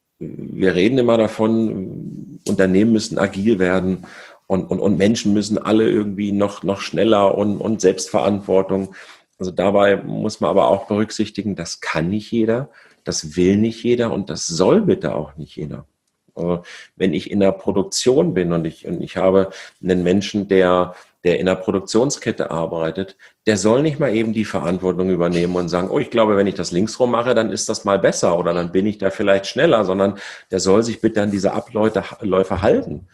wir reden immer davon, Unternehmen müssen agil werden und, und, und Menschen müssen alle irgendwie noch, noch schneller und, und Selbstverantwortung. Also dabei muss man aber auch berücksichtigen, das kann nicht jeder, das will nicht jeder und das soll bitte auch nicht jeder. Wenn ich in der Produktion bin und ich, und ich habe einen Menschen, der der in der Produktionskette arbeitet, der soll nicht mal eben die Verantwortung übernehmen und sagen, oh, ich glaube, wenn ich das linksrum mache, dann ist das mal besser oder dann bin ich da vielleicht schneller, sondern der soll sich bitte an diese Abläufe halten.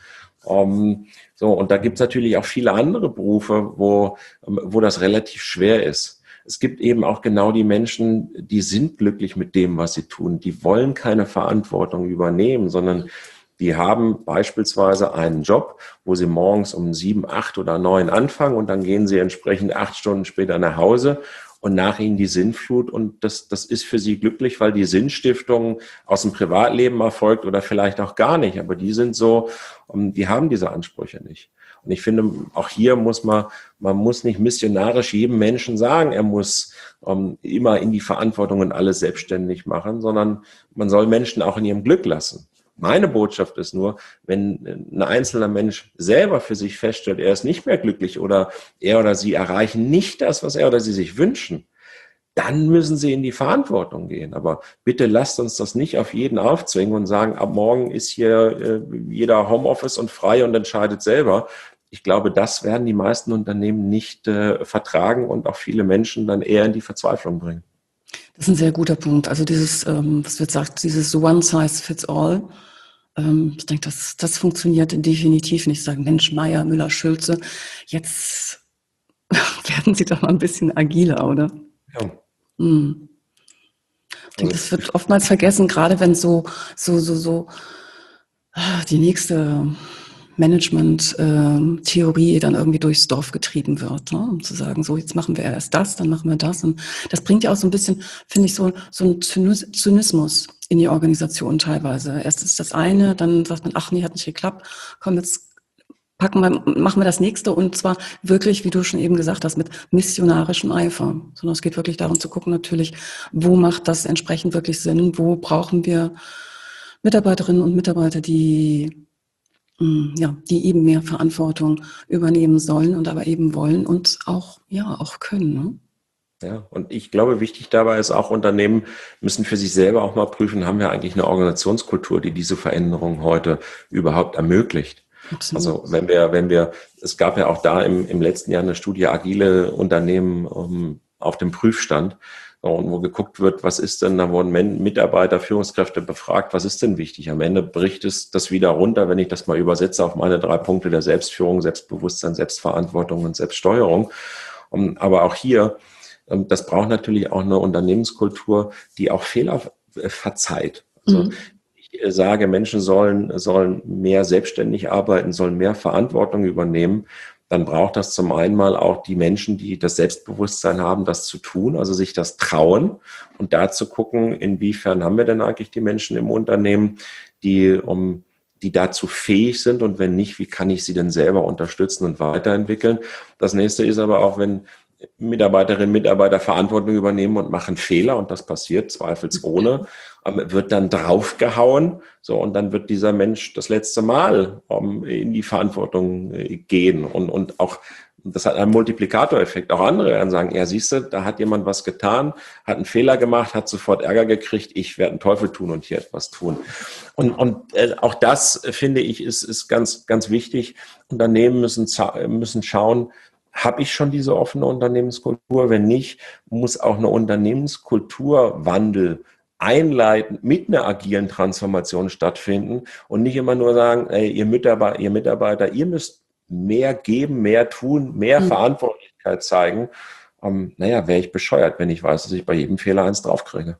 Um, so, und da gibt es natürlich auch viele andere Berufe, wo, wo das relativ schwer ist. Es gibt eben auch genau die Menschen, die sind glücklich mit dem, was sie tun. Die wollen keine Verantwortung übernehmen, sondern die haben beispielsweise einen Job, wo sie morgens um sieben, acht oder neun anfangen und dann gehen sie entsprechend acht Stunden später nach Hause und nach ihnen die Sinnflut und das, das ist für sie glücklich, weil die Sinnstiftung aus dem Privatleben erfolgt oder vielleicht auch gar nicht, aber die sind so, die haben diese Ansprüche nicht. Und ich finde, auch hier muss man, man muss nicht missionarisch jedem Menschen sagen, er muss um, immer in die Verantwortung und alles selbstständig machen, sondern man soll Menschen auch in ihrem Glück lassen. Meine Botschaft ist nur, wenn ein einzelner Mensch selber für sich feststellt, er ist nicht mehr glücklich oder er oder sie erreichen nicht das, was er oder sie sich wünschen, dann müssen sie in die Verantwortung gehen. Aber bitte lasst uns das nicht auf jeden aufzwingen und sagen, ab morgen ist hier äh, jeder Homeoffice und frei und entscheidet selber. Ich glaube, das werden die meisten Unternehmen nicht äh, vertragen und auch viele Menschen dann eher in die Verzweiflung bringen. Das ist ein sehr guter Punkt. Also dieses, ähm, was wird gesagt, dieses One Size Fits All. Ähm, ich denke, das, das funktioniert definitiv nicht. Sagen, Mensch, Meier, Müller, Schulze, jetzt werden sie doch mal ein bisschen agiler, oder? Ja. Hm. Ich denke, das wird oftmals vergessen, gerade wenn so, so, so, so die nächste Management-Theorie dann irgendwie durchs Dorf getrieben wird, ne? Um zu sagen, so jetzt machen wir erst das, dann machen wir das. Und das bringt ja auch so ein bisschen, finde ich, so, so einen Zynismus in die Organisation teilweise. Erst ist das eine, dann sagt man, ach nee, hat nicht geklappt, komm, jetzt packen wir, machen wir das nächste und zwar wirklich, wie du schon eben gesagt hast, mit missionarischem Eifer. Sondern es geht wirklich darum zu gucken natürlich, wo macht das entsprechend wirklich Sinn, wo brauchen wir Mitarbeiterinnen und Mitarbeiter, die ja, die eben mehr Verantwortung übernehmen sollen und aber eben wollen und auch, ja, auch können, ne? Ja, und ich glaube, wichtig dabei ist auch, Unternehmen müssen für sich selber auch mal prüfen, haben wir eigentlich eine Organisationskultur, die diese Veränderung heute überhaupt ermöglicht? Absolut. Also wenn wir, wenn wir, es gab ja auch da im, im letzten Jahr eine Studie, agile Unternehmen um, auf dem Prüfstand. Und wo geguckt wird, was ist denn, da wurden Mitarbeiter, Führungskräfte befragt, was ist denn wichtig? Am Ende bricht es das wieder runter, wenn ich das mal übersetze auf meine drei Punkte der Selbstführung, Selbstbewusstsein, Selbstverantwortung und Selbststeuerung. Aber auch hier, das braucht natürlich auch eine Unternehmenskultur, die auch Fehler verzeiht. Also mhm. ich sage, Menschen sollen, sollen mehr selbstständig arbeiten, sollen mehr Verantwortung übernehmen. Dann braucht das zum einen mal auch die Menschen, die das Selbstbewusstsein haben, das zu tun, also sich das trauen und da zu gucken, inwiefern haben wir denn eigentlich die Menschen im Unternehmen, die, um, die dazu fähig sind und wenn nicht, wie kann ich sie denn selber unterstützen und weiterentwickeln. Das nächste ist aber auch, wenn Mitarbeiterinnen und Mitarbeiter Verantwortung übernehmen und machen Fehler und das passiert zweifelsohne, wird dann draufgehauen, so und dann wird dieser Mensch das letzte Mal um, in die Verantwortung gehen und, und auch, das hat einen Multiplikatoreffekt. Auch andere werden sagen, ja siehst du, da hat jemand was getan, hat einen Fehler gemacht, hat sofort Ärger gekriegt, ich werde einen Teufel tun und hier etwas tun. Und, und äh, auch das, finde ich, ist, ist ganz, ganz wichtig. Unternehmen müssen, müssen schauen, habe ich schon diese offene Unternehmenskultur? Wenn nicht, muss auch eine Unternehmenskulturwandel einleiten, mit einer agilen Transformation stattfinden und nicht immer nur sagen, ey, ihr Mitarbeiter, ihr Mitarbeiter, ihr müsst mehr geben, mehr tun, mehr mhm. Verantwortlichkeit zeigen. Um, naja, wäre ich bescheuert, wenn ich weiß, dass ich bei jedem Fehler eins draufkriege.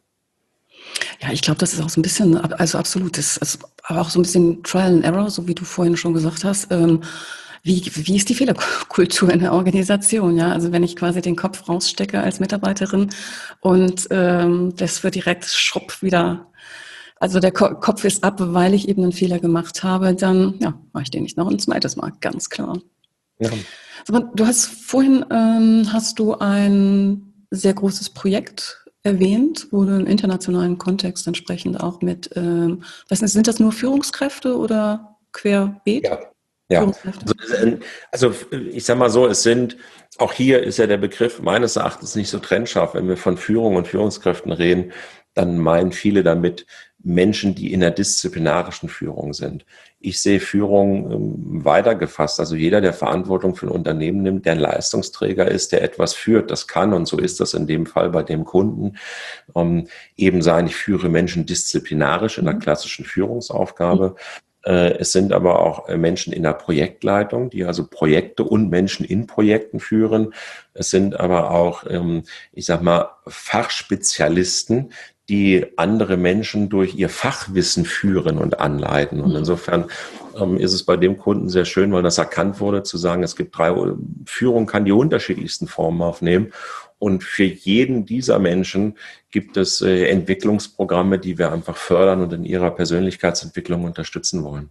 Ja, ich glaube, das ist auch so ein bisschen, also absolut, das ist aber auch so ein bisschen Trial and Error, so wie du vorhin schon gesagt hast. Ähm, Wie, wie ist die Fehlerkultur in der Organisation? Ja, also wenn ich quasi den Kopf rausstecke als Mitarbeiterin und ähm, das wird direkt schrupp wieder, also der Ko- Kopf ist ab, weil ich eben einen Fehler gemacht habe, dann ja, mache ich den nicht noch ein zweites Mal, ganz klar. Ja. Aber du hast vorhin ähm, hast du ein sehr großes Projekt erwähnt, wo du im internationalen Kontext entsprechend auch mit, ähm, weiß nicht, sind das nur Führungskräfte oder querbeet? Ja. Ja, also, also ich sag mal so, es sind, auch hier ist ja der Begriff meines Erachtens nicht so trennscharf. Wenn wir von Führung und Führungskräften reden, dann meinen viele damit Menschen, die in der disziplinarischen Führung sind. Ich sehe Führung ähm, weiter gefasst. Also jeder, der Verantwortung für ein Unternehmen nimmt, der ein Leistungsträger ist, der etwas führt, das kann, und so ist das in dem Fall bei dem Kunden, ähm, eben sein, ich führe Menschen disziplinarisch in einer klassischen Führungsaufgabe. Es sind aber auch Menschen in der Projektleitung, die also Projekte und Menschen in Projekten führen. Es sind aber auch, ich sag mal, Fachspezialisten, die andere Menschen durch ihr Fachwissen führen und anleiten. Und insofern ist es bei dem Kunden sehr schön, weil das erkannt wurde, zu sagen, es gibt drei, Führung kann die unterschiedlichsten Formen aufnehmen. Und für jeden dieser Menschen gibt es äh, Entwicklungsprogramme, die wir einfach fördern und in ihrer Persönlichkeitsentwicklung unterstützen wollen.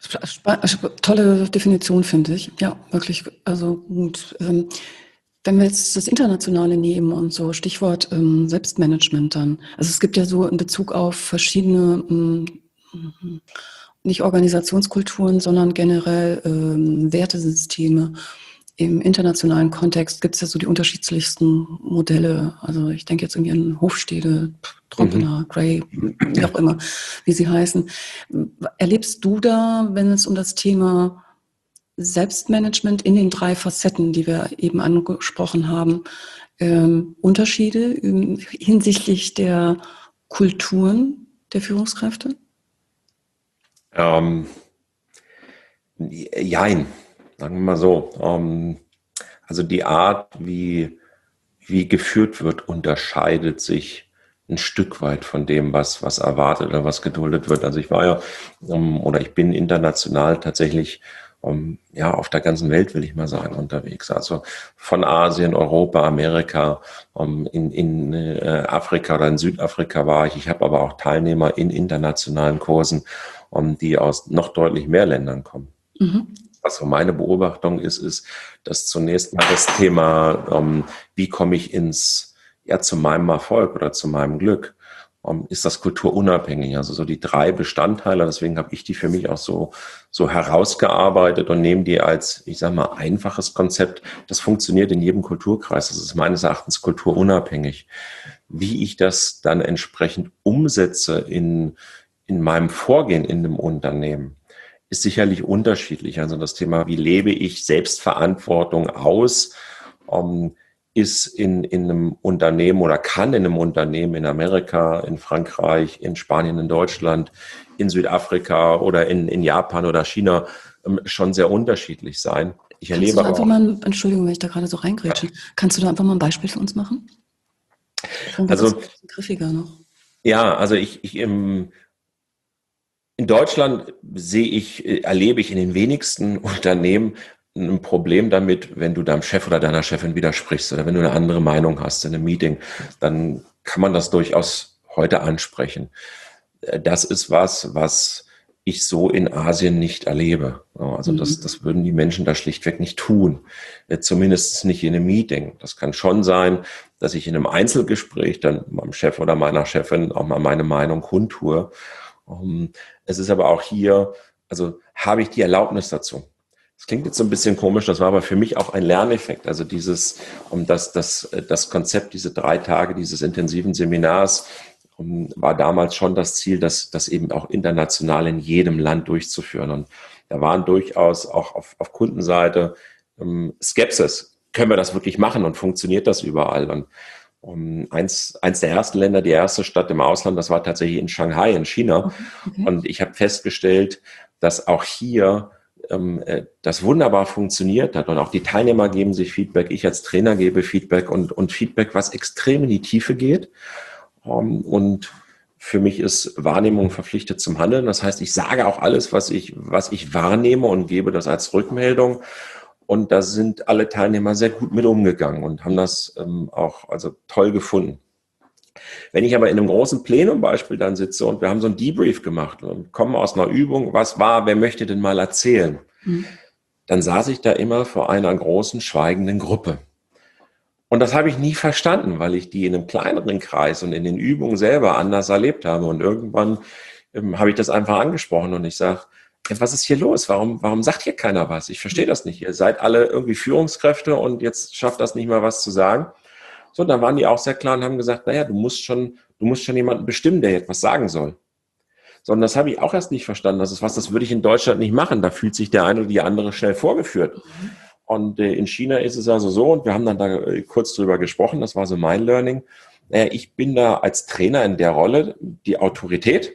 Sp- tolle Definition, finde ich. Ja, wirklich. Also gut. Ähm, wenn wir jetzt das Internationale nehmen und so Stichwort ähm, Selbstmanagement dann. Also es gibt ja so in Bezug auf verschiedene, ähm, nicht Organisationskulturen, sondern generell ähm, Wertesysteme. Im internationalen Kontext gibt es ja so die unterschiedlichsten Modelle. Also ich denke jetzt irgendwie an Hofstede, Trompener, mhm. Gray, wie auch immer, wie sie heißen. Erlebst du da, wenn es um das Thema Selbstmanagement in den drei Facetten, die wir eben angesprochen haben, ähm, Unterschiede hinsichtlich der Kulturen der Führungskräfte? Ähm, jein. Sagen wir mal so, ähm, also die Art, wie, wie geführt wird, unterscheidet sich ein Stück weit von dem, was, was erwartet oder was geduldet wird. Also ich war ja, ähm, oder ich bin international tatsächlich ähm, ja auf der ganzen Welt, will ich mal sagen, unterwegs. Also von Asien, Europa, Amerika, ähm, in, in äh, Afrika oder in Südafrika war ich. Ich habe aber auch Teilnehmer in internationalen Kursen, ähm, die aus noch deutlich mehr Ländern kommen. Mhm. Also meine Beobachtung ist, ist, dass zunächst mal das Thema, ähm, wie komme ich ins, ja, zu meinem Erfolg oder zu meinem Glück, ähm, ist das kulturunabhängig. Also so die drei Bestandteile, deswegen habe ich die für mich auch so, so herausgearbeitet und nehme die als, ich sage mal, einfaches Konzept. Das funktioniert in jedem Kulturkreis. Das ist meines Erachtens kulturunabhängig. Wie ich das dann entsprechend umsetze in, in meinem Vorgehen in dem Unternehmen, ist sicherlich unterschiedlich. Also das Thema, wie lebe ich Selbstverantwortung aus, ähm, ist in, in einem Unternehmen oder kann in einem Unternehmen in Amerika, in Frankreich, in Spanien, in Deutschland, in Südafrika oder in, in Japan oder China ähm, schon sehr unterschiedlich sein. Ich Kannst erlebe du da aber einfach auch, mal, Entschuldigung, wenn ich da gerade so reingrätsche, kannst du da einfach mal ein Beispiel für uns machen? Dann wird das also ein bisschen griffiger noch. ja, also ich, ich im, in Deutschland sehe ich, äh, erlebe ich in den wenigsten Unternehmen ein Problem damit, wenn du deinem Chef oder deiner Chefin widersprichst oder wenn du eine andere Meinung hast in einem Meeting, dann kann man das durchaus heute ansprechen. Äh, Das ist was, was ich so in Asien nicht erlebe. Ja, Also das, Mhm. das würden die Menschen da schlichtweg nicht tun. Äh, Zumindest nicht in einem Meeting. Das kann schon sein, dass ich in einem Einzelgespräch dann meinem Chef oder meiner Chefin auch mal meine Meinung kundtue. Ähm, Es ist aber auch hier, also habe ich die Erlaubnis dazu? Das klingt jetzt so ein bisschen komisch, das war aber für mich auch ein Lerneffekt. Also dieses, um das, das, das Konzept, diese drei Tage dieses intensiven Seminars, um, war damals schon das Ziel, das, das eben auch international in jedem Land durchzuführen. Und da waren durchaus auch auf, auf Kundenseite ähm, Skepsis. Können wir das wirklich machen und funktioniert das überall? Und um, eins, eins der ersten Länder, die erste Stadt im Ausland, das war tatsächlich in Shanghai in China. Okay, okay. Und ich habe festgestellt, dass auch hier ähm, äh, das wunderbar funktioniert hat. Und auch die Teilnehmer geben sich Feedback. Ich als Trainer gebe Feedback und, und Feedback, was extrem in die Tiefe geht. Ähm, und für mich ist Wahrnehmung verpflichtet zum Handeln. Das heißt, ich sage auch alles, was ich, was ich wahrnehme und gebe das als Rückmeldung. Und da sind alle Teilnehmer sehr gut mit umgegangen und haben das ähm, auch also toll gefunden. Wenn ich aber in einem großen Plenum Beispiel dann sitze und wir haben so ein Debrief gemacht und kommen aus einer Übung, was war, wer möchte denn mal erzählen? Mhm. Dann saß ich da immer vor einer großen, schweigenden Gruppe. Und das habe ich nie verstanden, weil ich die in einem kleineren Kreis und in den Übungen selber anders erlebt habe. Und irgendwann ähm, habe ich das einfach angesprochen und ich sage, was ist hier los? Warum, warum sagt hier keiner was? Ich verstehe das nicht. Ihr seid alle irgendwie Führungskräfte und jetzt schafft das nicht mal was zu sagen. So, dann waren die auch sehr klar und haben gesagt, naja, du musst schon, du musst schon jemanden bestimmen, der etwas sagen soll. So, und das habe ich auch erst nicht verstanden. Das ist was, das würde ich in Deutschland nicht machen. Da fühlt sich der eine oder die andere schnell vorgeführt. Und äh, in China ist es also so, und wir haben dann da äh, kurz drüber gesprochen, das war so mein Learning. Naja, ich bin da als Trainer in der Rolle die Autorität.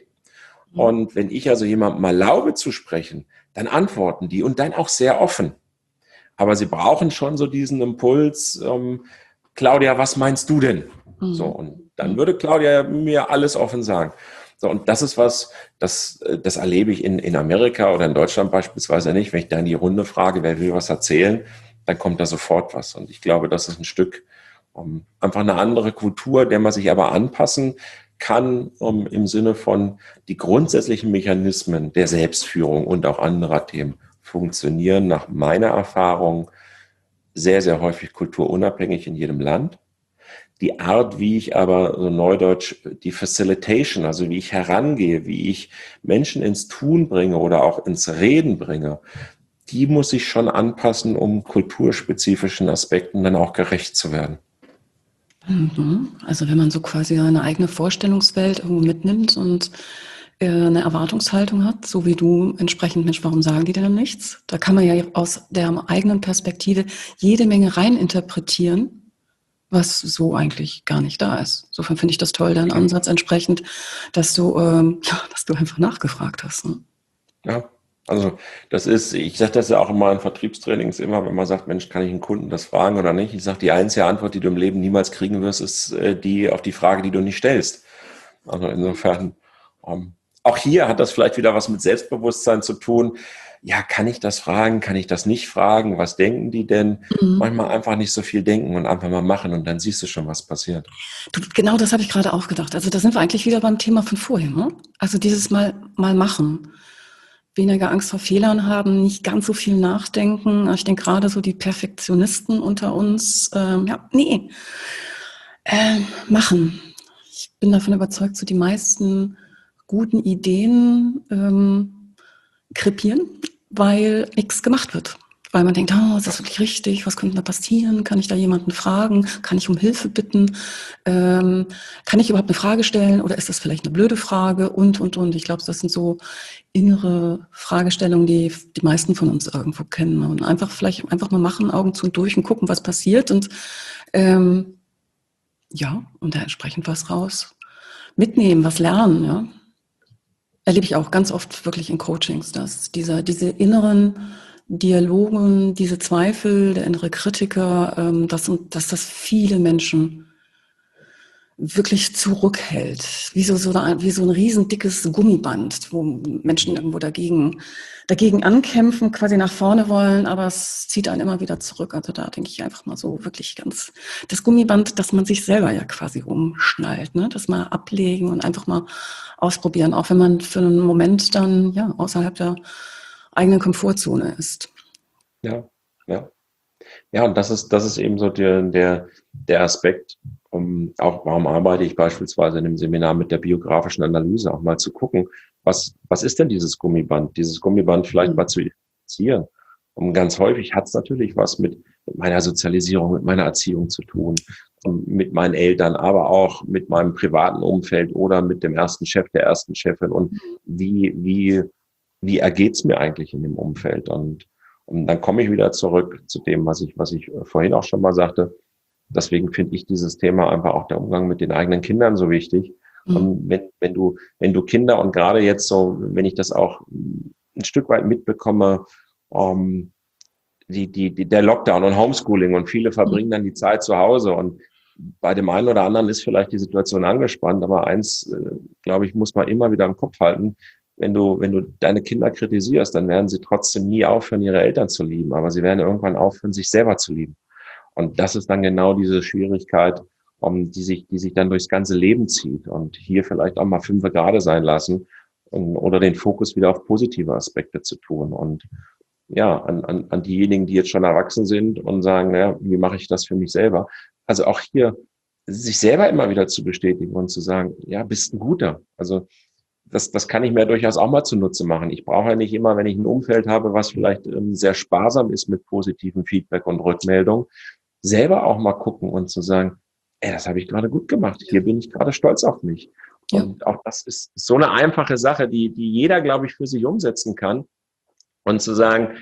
Und wenn ich also jemandem erlaube zu sprechen, dann antworten die und dann auch sehr offen. Aber sie brauchen schon so diesen Impuls, ähm, Claudia, was meinst du denn? Mhm. So, und dann würde Claudia mir alles offen sagen. So, und das ist was, das, das erlebe ich in, in Amerika oder in Deutschland beispielsweise nicht. Wenn ich da in die Runde frage, wer will was erzählen, dann kommt da sofort was. Und ich glaube, das ist ein Stück um, einfach eine andere Kultur, der man sich aber anpassen kann, um, im Sinne von die grundsätzlichen Mechanismen der Selbstführung und auch anderer Themen funktionieren nach meiner Erfahrung sehr, sehr häufig kulturunabhängig in jedem Land. Die Art, wie ich aber so neudeutsch die Facilitation, also wie ich herangehe, wie ich Menschen ins Tun bringe oder auch ins Reden bringe, die muss ich schon anpassen, um kulturspezifischen Aspekten dann auch gerecht zu werden. Mhm. Also wenn man so quasi eine eigene Vorstellungswelt irgendwo mitnimmt und äh, eine Erwartungshaltung hat, so wie du entsprechend, Mensch, warum sagen die denn nichts? Da kann man ja aus der eigenen Perspektive jede Menge reininterpretieren, was so eigentlich gar nicht da ist. Insofern finde ich das toll, dein Ansatz entsprechend, dass du, ähm, ja, dass du einfach nachgefragt hast. Ne? Ja, also das ist, ich sage das ja auch immer in Vertriebstrainings immer, wenn man sagt, Mensch, kann ich einen Kunden das fragen oder nicht? Ich sage, die einzige Antwort, die du im Leben niemals kriegen wirst, ist äh, die auf die Frage, die du nicht stellst. Also insofern, ähm, auch hier hat das vielleicht wieder was mit Selbstbewusstsein zu tun. Ja, kann ich das fragen? Kann ich das nicht fragen? Was denken die denn? Mhm. Manchmal einfach nicht so viel denken und einfach mal machen und dann siehst du schon, was passiert. Du, genau das habe ich gerade auch gedacht. Also da sind wir eigentlich wieder beim Thema von vorhin. Ne? Also dieses Mal, mal machen. Weniger Angst vor Fehlern haben, nicht ganz so viel nachdenken. Ich denke gerade so die Perfektionisten unter uns, ähm, ja, nee, äh, machen. Ich bin davon überzeugt, so die meisten guten Ideen ähm, krepieren, weil nichts gemacht wird. Weil man denkt, oh, ist das wirklich richtig? Was könnte da passieren? Kann ich da jemanden fragen? Kann ich um Hilfe bitten? Ähm, kann ich überhaupt eine Frage stellen? Oder ist das vielleicht eine blöde Frage? Und, und, und. Ich glaube, das sind so innere Fragestellungen, die die meisten von uns irgendwo kennen. Und einfach vielleicht einfach mal machen, Augen zu und durch und gucken, was passiert. Und Ähm, ja, und da entsprechend was raus mitnehmen, was lernen, ja. Erlebe ich auch ganz oft wirklich in Coachings, dass dieser, diese inneren Dialogen, diese Zweifel, der innere Kritiker, ähm, dass, dass das viele Menschen wirklich zurückhält, wie so, so, eine, wie so ein riesen dickes Gummiband, wo Menschen irgendwo dagegen, dagegen ankämpfen, quasi nach vorne wollen, aber es zieht einen immer wieder zurück. Also da denke ich einfach mal so wirklich ganz, das Gummiband, dass man sich selber ja quasi umschnallt, ne? Das mal ablegen und einfach mal ausprobieren, auch wenn man für einen Moment dann ja außerhalb der eigenen Komfortzone ist. Ja, ja. Ja, und das ist, das ist eben so der, der, der Aspekt, um, auch warum arbeite ich beispielsweise in dem Seminar mit der biografischen Analyse, auch mal zu gucken, was, was ist denn dieses Gummiband? Dieses Gummiband vielleicht Mhm. mal zu identifizieren. Und ganz häufig hat es natürlich was mit meiner Sozialisierung, mit meiner Erziehung zu tun, mit meinen Eltern, aber auch mit meinem privaten Umfeld oder mit dem ersten Chef, der ersten Chefin. Und wie, wie, wie ergeht's mir eigentlich in dem Umfeld? Und Und dann komme ich wieder zurück zu dem, was ich, was ich vorhin auch schon mal sagte. Deswegen finde ich dieses Thema einfach auch der Umgang mit den eigenen Kindern so wichtig. Mhm. Und wenn, wenn du, wenn du Kinder und gerade jetzt so, wenn ich das auch ein Stück weit mitbekomme, ähm, die, die, die, der Lockdown und Homeschooling und viele verbringen dann die Zeit zu Hause und bei dem einen oder anderen ist vielleicht die Situation angespannt, aber eins, äh, glaube ich, muss man immer wieder im Kopf halten. Wenn du, wenn du deine Kinder kritisierst, dann werden sie trotzdem nie aufhören, ihre Eltern zu lieben, aber sie werden irgendwann aufhören, sich selber zu lieben. Und das ist dann genau diese Schwierigkeit, um, die sich, die sich dann durchs ganze Leben zieht und hier vielleicht auch mal fünf gerade sein lassen um, oder den Fokus wieder auf positive Aspekte zu tun. Und ja, an, an, an diejenigen, die jetzt schon erwachsen sind und sagen, ja, wie mache ich das für mich selber? Also auch hier sich selber immer wieder zu bestätigen und zu sagen, ja, bist ein Guter. Also das, das kann ich mir durchaus auch mal zunutze machen. Ich brauche ja nicht immer, wenn ich ein Umfeld habe, was vielleicht ähm, sehr sparsam ist mit positivem Feedback und Rückmeldung, selber auch mal gucken und zu sagen, ey, das habe ich gerade gut gemacht. Hier bin ich gerade stolz auf mich. Ja. Und auch das ist so eine einfache Sache, die, die jeder, glaube ich, für sich umsetzen kann. Und zu sagen,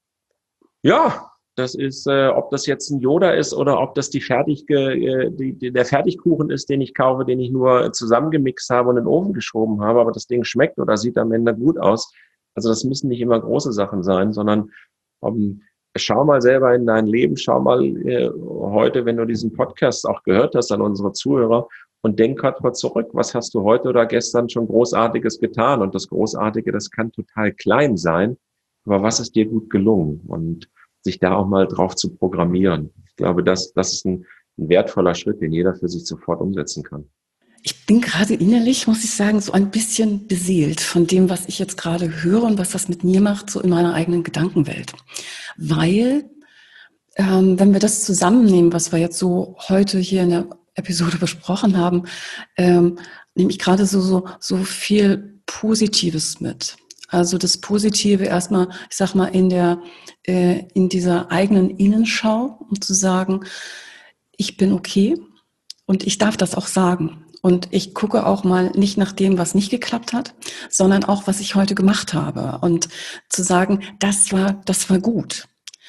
ja, das ist, äh, ob das jetzt ein Yoda ist oder ob das die fertig äh, die, die, der Fertigkuchen ist, den ich kaufe, den ich nur zusammengemixt habe und in den Ofen geschoben habe, aber das Ding schmeckt oder sieht am Ende gut aus. Also das müssen nicht immer große Sachen sein, sondern um, schau mal selber in dein Leben, schau mal äh, heute, wenn du diesen Podcast auch gehört hast, an unsere Zuhörer und denk gerade mal zurück, was hast du heute oder gestern schon Großartiges getan? Und das Großartige, das kann total klein sein, aber was ist dir gut gelungen? Und sich da auch mal drauf zu programmieren. Ich glaube, das, das ist ein, ein wertvoller Schritt, den jeder für sich sofort umsetzen kann. Ich bin gerade innerlich, muss ich sagen, so ein bisschen beseelt von dem, was ich jetzt gerade höre und was das mit mir macht, so in meiner eigenen Gedankenwelt. Weil, ähm, wenn wir das zusammennehmen, was wir jetzt so heute hier in der Episode besprochen haben, ähm, nehme ich gerade so, so, so viel Positives mit. Also das Positive erstmal, ich sag mal, in der, äh, in dieser eigenen Innenschau, um zu sagen, ich bin okay und ich darf das auch sagen. Und ich gucke auch mal nicht nach dem, was nicht geklappt hat, sondern auch, was ich heute gemacht habe. Und zu sagen, das war, das war gut.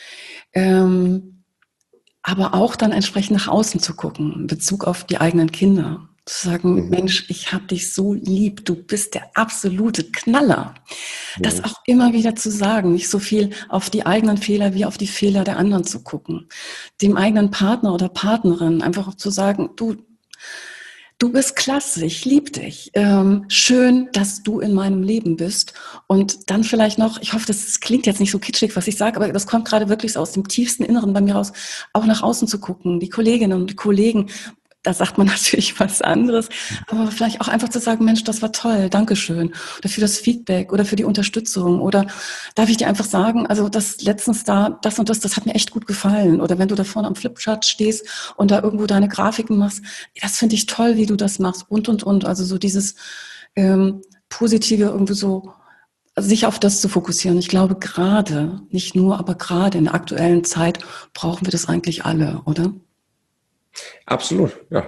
Ähm, aber auch dann entsprechend nach außen zu gucken, in Bezug auf die eigenen Kinder. Zu sagen, mhm. Mensch, ich hab dich so lieb, du bist der absolute Knaller. Mhm. Das auch immer wieder zu sagen, nicht so viel auf die eigenen Fehler wie auf die Fehler der anderen zu gucken. Dem eigenen Partner oder Partnerin einfach auch zu sagen, du, du bist klasse, ich liebe dich. Ähm, schön, dass du in meinem Leben bist. Und dann vielleicht noch, ich hoffe, das klingt jetzt nicht so kitschig, was ich sage, aber das kommt gerade wirklich so aus dem tiefsten Inneren bei mir raus, auch nach außen zu gucken, die Kolleginnen und die Kollegen. Da sagt man natürlich was anderes, aber vielleicht auch einfach zu sagen, Mensch, das war toll, Dankeschön. Oder für das Feedback oder für die Unterstützung. Oder darf ich dir einfach sagen, also das letztens da, das und das, das hat mir echt gut gefallen. Oder wenn du da vorne am Flipchart stehst und da irgendwo deine Grafiken machst, das finde ich toll, wie du das machst und, und, und. Also so dieses ähm, Positive irgendwie so, also sich auf das zu fokussieren. Ich glaube gerade, nicht nur, aber gerade in der aktuellen Zeit brauchen wir das eigentlich alle, oder? Absolut, ja.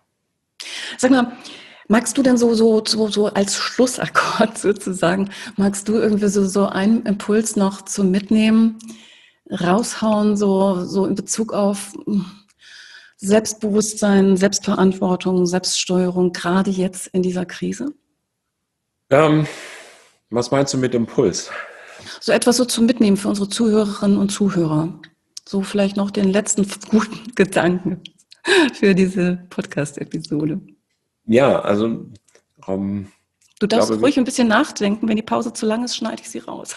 Sag mal, magst du denn so, so, so, so als Schlussakkord sozusagen, magst du irgendwie so, so einen Impuls noch zum Mitnehmen, raushauen, so, so in Bezug auf Selbstbewusstsein, Selbstverantwortung, Selbststeuerung, gerade jetzt in dieser Krise? Ähm, was meinst du mit Impuls? So etwas so zum Mitnehmen für unsere Zuhörerinnen und Zuhörer. So vielleicht noch den letzten guten Gedanken für diese Podcast-Episode. Ja, also ähm, du darfst glaube, ruhig ein bisschen nachdenken. Wenn die Pause zu lang ist, schneide ich sie raus.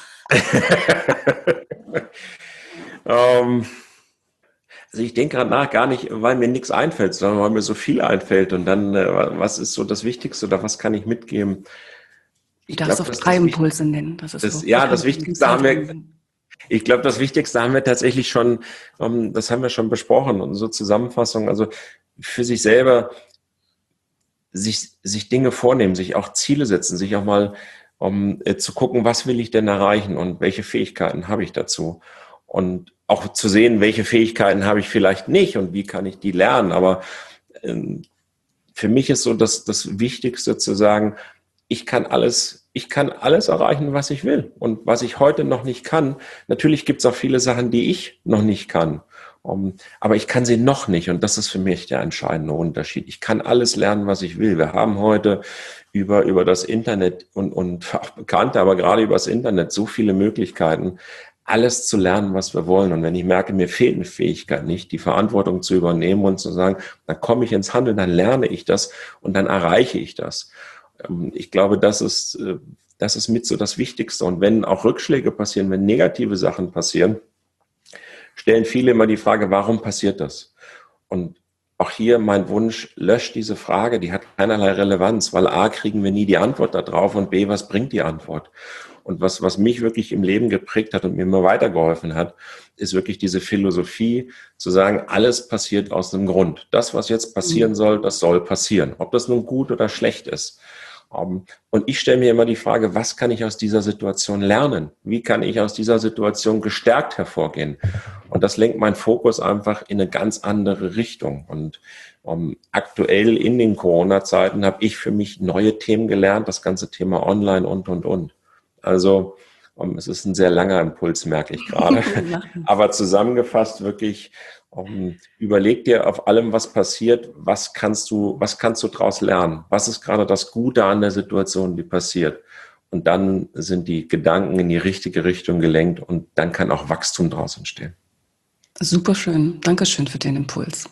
ähm, also ich denke gerade nach, gar nicht, weil mir nichts einfällt, sondern weil mir so viel einfällt. Und dann, äh, was ist so das Wichtigste oder was kann ich mitgeben? Ich darf es auf drei Impulse nennen. Das ist das, so. Ja, das Wichtigste haben wir, ich glaube, das Wichtigste haben wir tatsächlich schon, um, das haben wir schon besprochen. Und so Zusammenfassung, also für sich selber sich, sich Dinge vornehmen, sich auch Ziele setzen, sich auch mal um äh, zu gucken, was will ich denn erreichen und welche Fähigkeiten habe ich dazu. Und auch zu sehen, welche Fähigkeiten habe ich vielleicht nicht und wie kann ich die lernen. Aber ähm, für mich ist so das, das Wichtigste zu sagen, ich kann alles, ich kann alles erreichen, was ich will. Und was ich heute noch nicht kann, natürlich gibt es auch viele Sachen, die ich noch nicht kann. Um, aber ich kann sie noch nicht. Und das ist für mich der entscheidende Unterschied. Ich kann alles lernen, was ich will. Wir haben heute über, über das Internet und, und auch Bekannte, aber gerade über das Internet so viele Möglichkeiten, alles zu lernen, was wir wollen. Und wenn ich merke, mir fehlt eine Fähigkeit nicht, die Verantwortung zu übernehmen und zu sagen, dann komme ich ins Handeln, dann lerne ich das und dann erreiche ich das. Ich glaube, das ist, das ist mit so das Wichtigste. Und wenn auch Rückschläge passieren, wenn negative Sachen passieren, stellen viele immer die Frage, warum passiert das? Und auch hier mein Wunsch, löscht diese Frage, die hat keinerlei Relevanz, weil A, kriegen wir nie die Antwort darauf und B, was bringt die Antwort? Und was, was mich wirklich im Leben geprägt hat und mir immer weitergeholfen hat, ist wirklich diese Philosophie zu sagen, alles passiert aus einem Grund. Das, was jetzt passieren soll, das soll passieren. Ob das nun gut oder schlecht ist. Und ich stelle mir immer die Frage, was kann ich aus dieser Situation lernen? Wie kann ich aus dieser Situation gestärkt hervorgehen? Und das lenkt meinen Fokus einfach in eine ganz andere Richtung. Und um, aktuell in den Corona-Zeiten habe ich für mich neue Themen gelernt, das ganze Thema Online und, und, und. Also um, es ist ein sehr langer Impuls, merke ich gerade. Aber zusammengefasst wirklich, um, überleg dir auf allem, was passiert, was kannst du, was kannst du daraus lernen? Was ist gerade das Gute an der Situation, die passiert? Und dann sind die Gedanken in die richtige Richtung gelenkt und dann kann auch Wachstum daraus entstehen. Super schön. Dankeschön für den Impuls.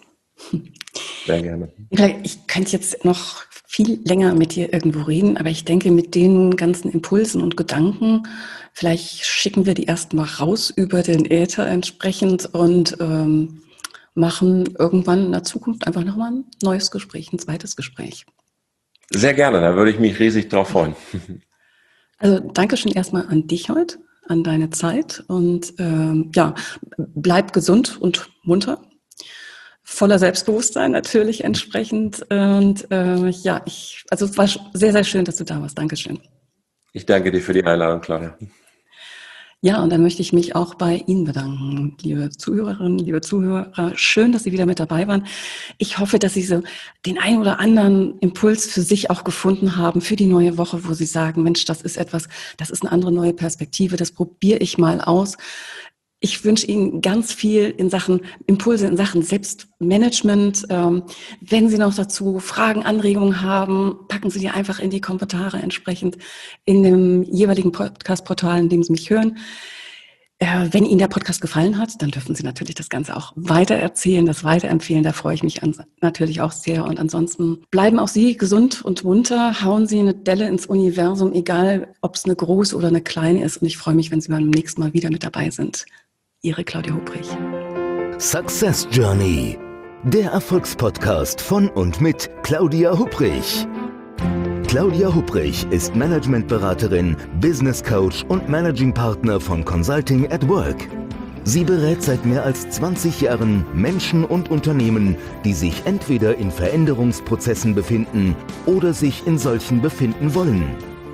Sehr gerne. Ich könnte jetzt noch viel länger mit dir irgendwo reden, aber ich denke, mit den ganzen Impulsen und Gedanken, vielleicht schicken wir die erstmal raus über den Äther entsprechend und ähm, machen irgendwann in der Zukunft einfach nochmal ein neues Gespräch, ein zweites Gespräch. Sehr gerne, da würde ich mich riesig drauf freuen. Also Dankeschön erstmal an dich heute, an deine Zeit und ähm, ja, bleib gesund und munter. Voller Selbstbewusstsein natürlich entsprechend. Und äh, ja, ich, also es war sehr, sehr schön, dass du da warst. Dankeschön. Ich danke dir für die Einladung, Claudia. Ja, und dann möchte ich mich auch bei Ihnen bedanken, liebe Zuhörerinnen, liebe Zuhörer. Schön, dass Sie wieder mit dabei waren. Ich hoffe, dass Sie so den einen oder anderen Impuls für sich auch gefunden haben für die neue Woche, wo Sie sagen, Mensch, das ist etwas, das ist eine andere neue Perspektive, das probiere ich mal aus. Ich wünsche Ihnen ganz viel in Sachen Impulse, in Sachen Selbstmanagement. Ähm, wenn Sie noch dazu Fragen, Anregungen haben, packen Sie die einfach in die Kommentare entsprechend in dem jeweiligen Podcast-Portal, in dem Sie mich hören. Äh, wenn Ihnen der Podcast gefallen hat, dann dürfen Sie natürlich das Ganze auch weitererzählen, das weiterempfehlen. Da freue ich mich an, natürlich auch sehr. Und ansonsten bleiben auch Sie gesund und munter. Hauen Sie eine Delle ins Universum, egal ob es eine große oder eine kleine ist. Und ich freue mich, wenn Sie beim nächsten Mal wieder mit dabei sind. Ihre Claudia Hubrich. Success Journey, der Erfolgspodcast von und mit Claudia Hubrich. Claudia Hubrich ist Managementberaterin, Business Coach und Managing Partner von Consulting at Work. Sie berät seit mehr als zwanzig Jahren Menschen und Unternehmen, die sich entweder in Veränderungsprozessen befinden oder sich in solchen befinden wollen.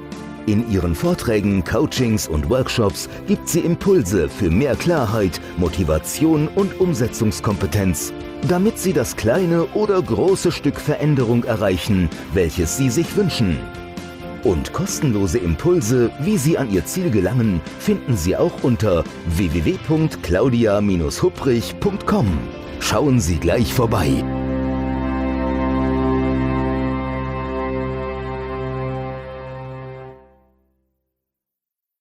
In ihren Vorträgen, Coachings und Workshops gibt sie Impulse für mehr Klarheit, Motivation und Umsetzungskompetenz, damit sie das kleine oder große Stück Veränderung erreichen, welches sie sich wünschen. Und kostenlose Impulse, wie Sie an Ihr Ziel gelangen, finden Sie auch unter w w w punkt claudia Bindestrich hubrich punkt com. Schauen Sie gleich vorbei.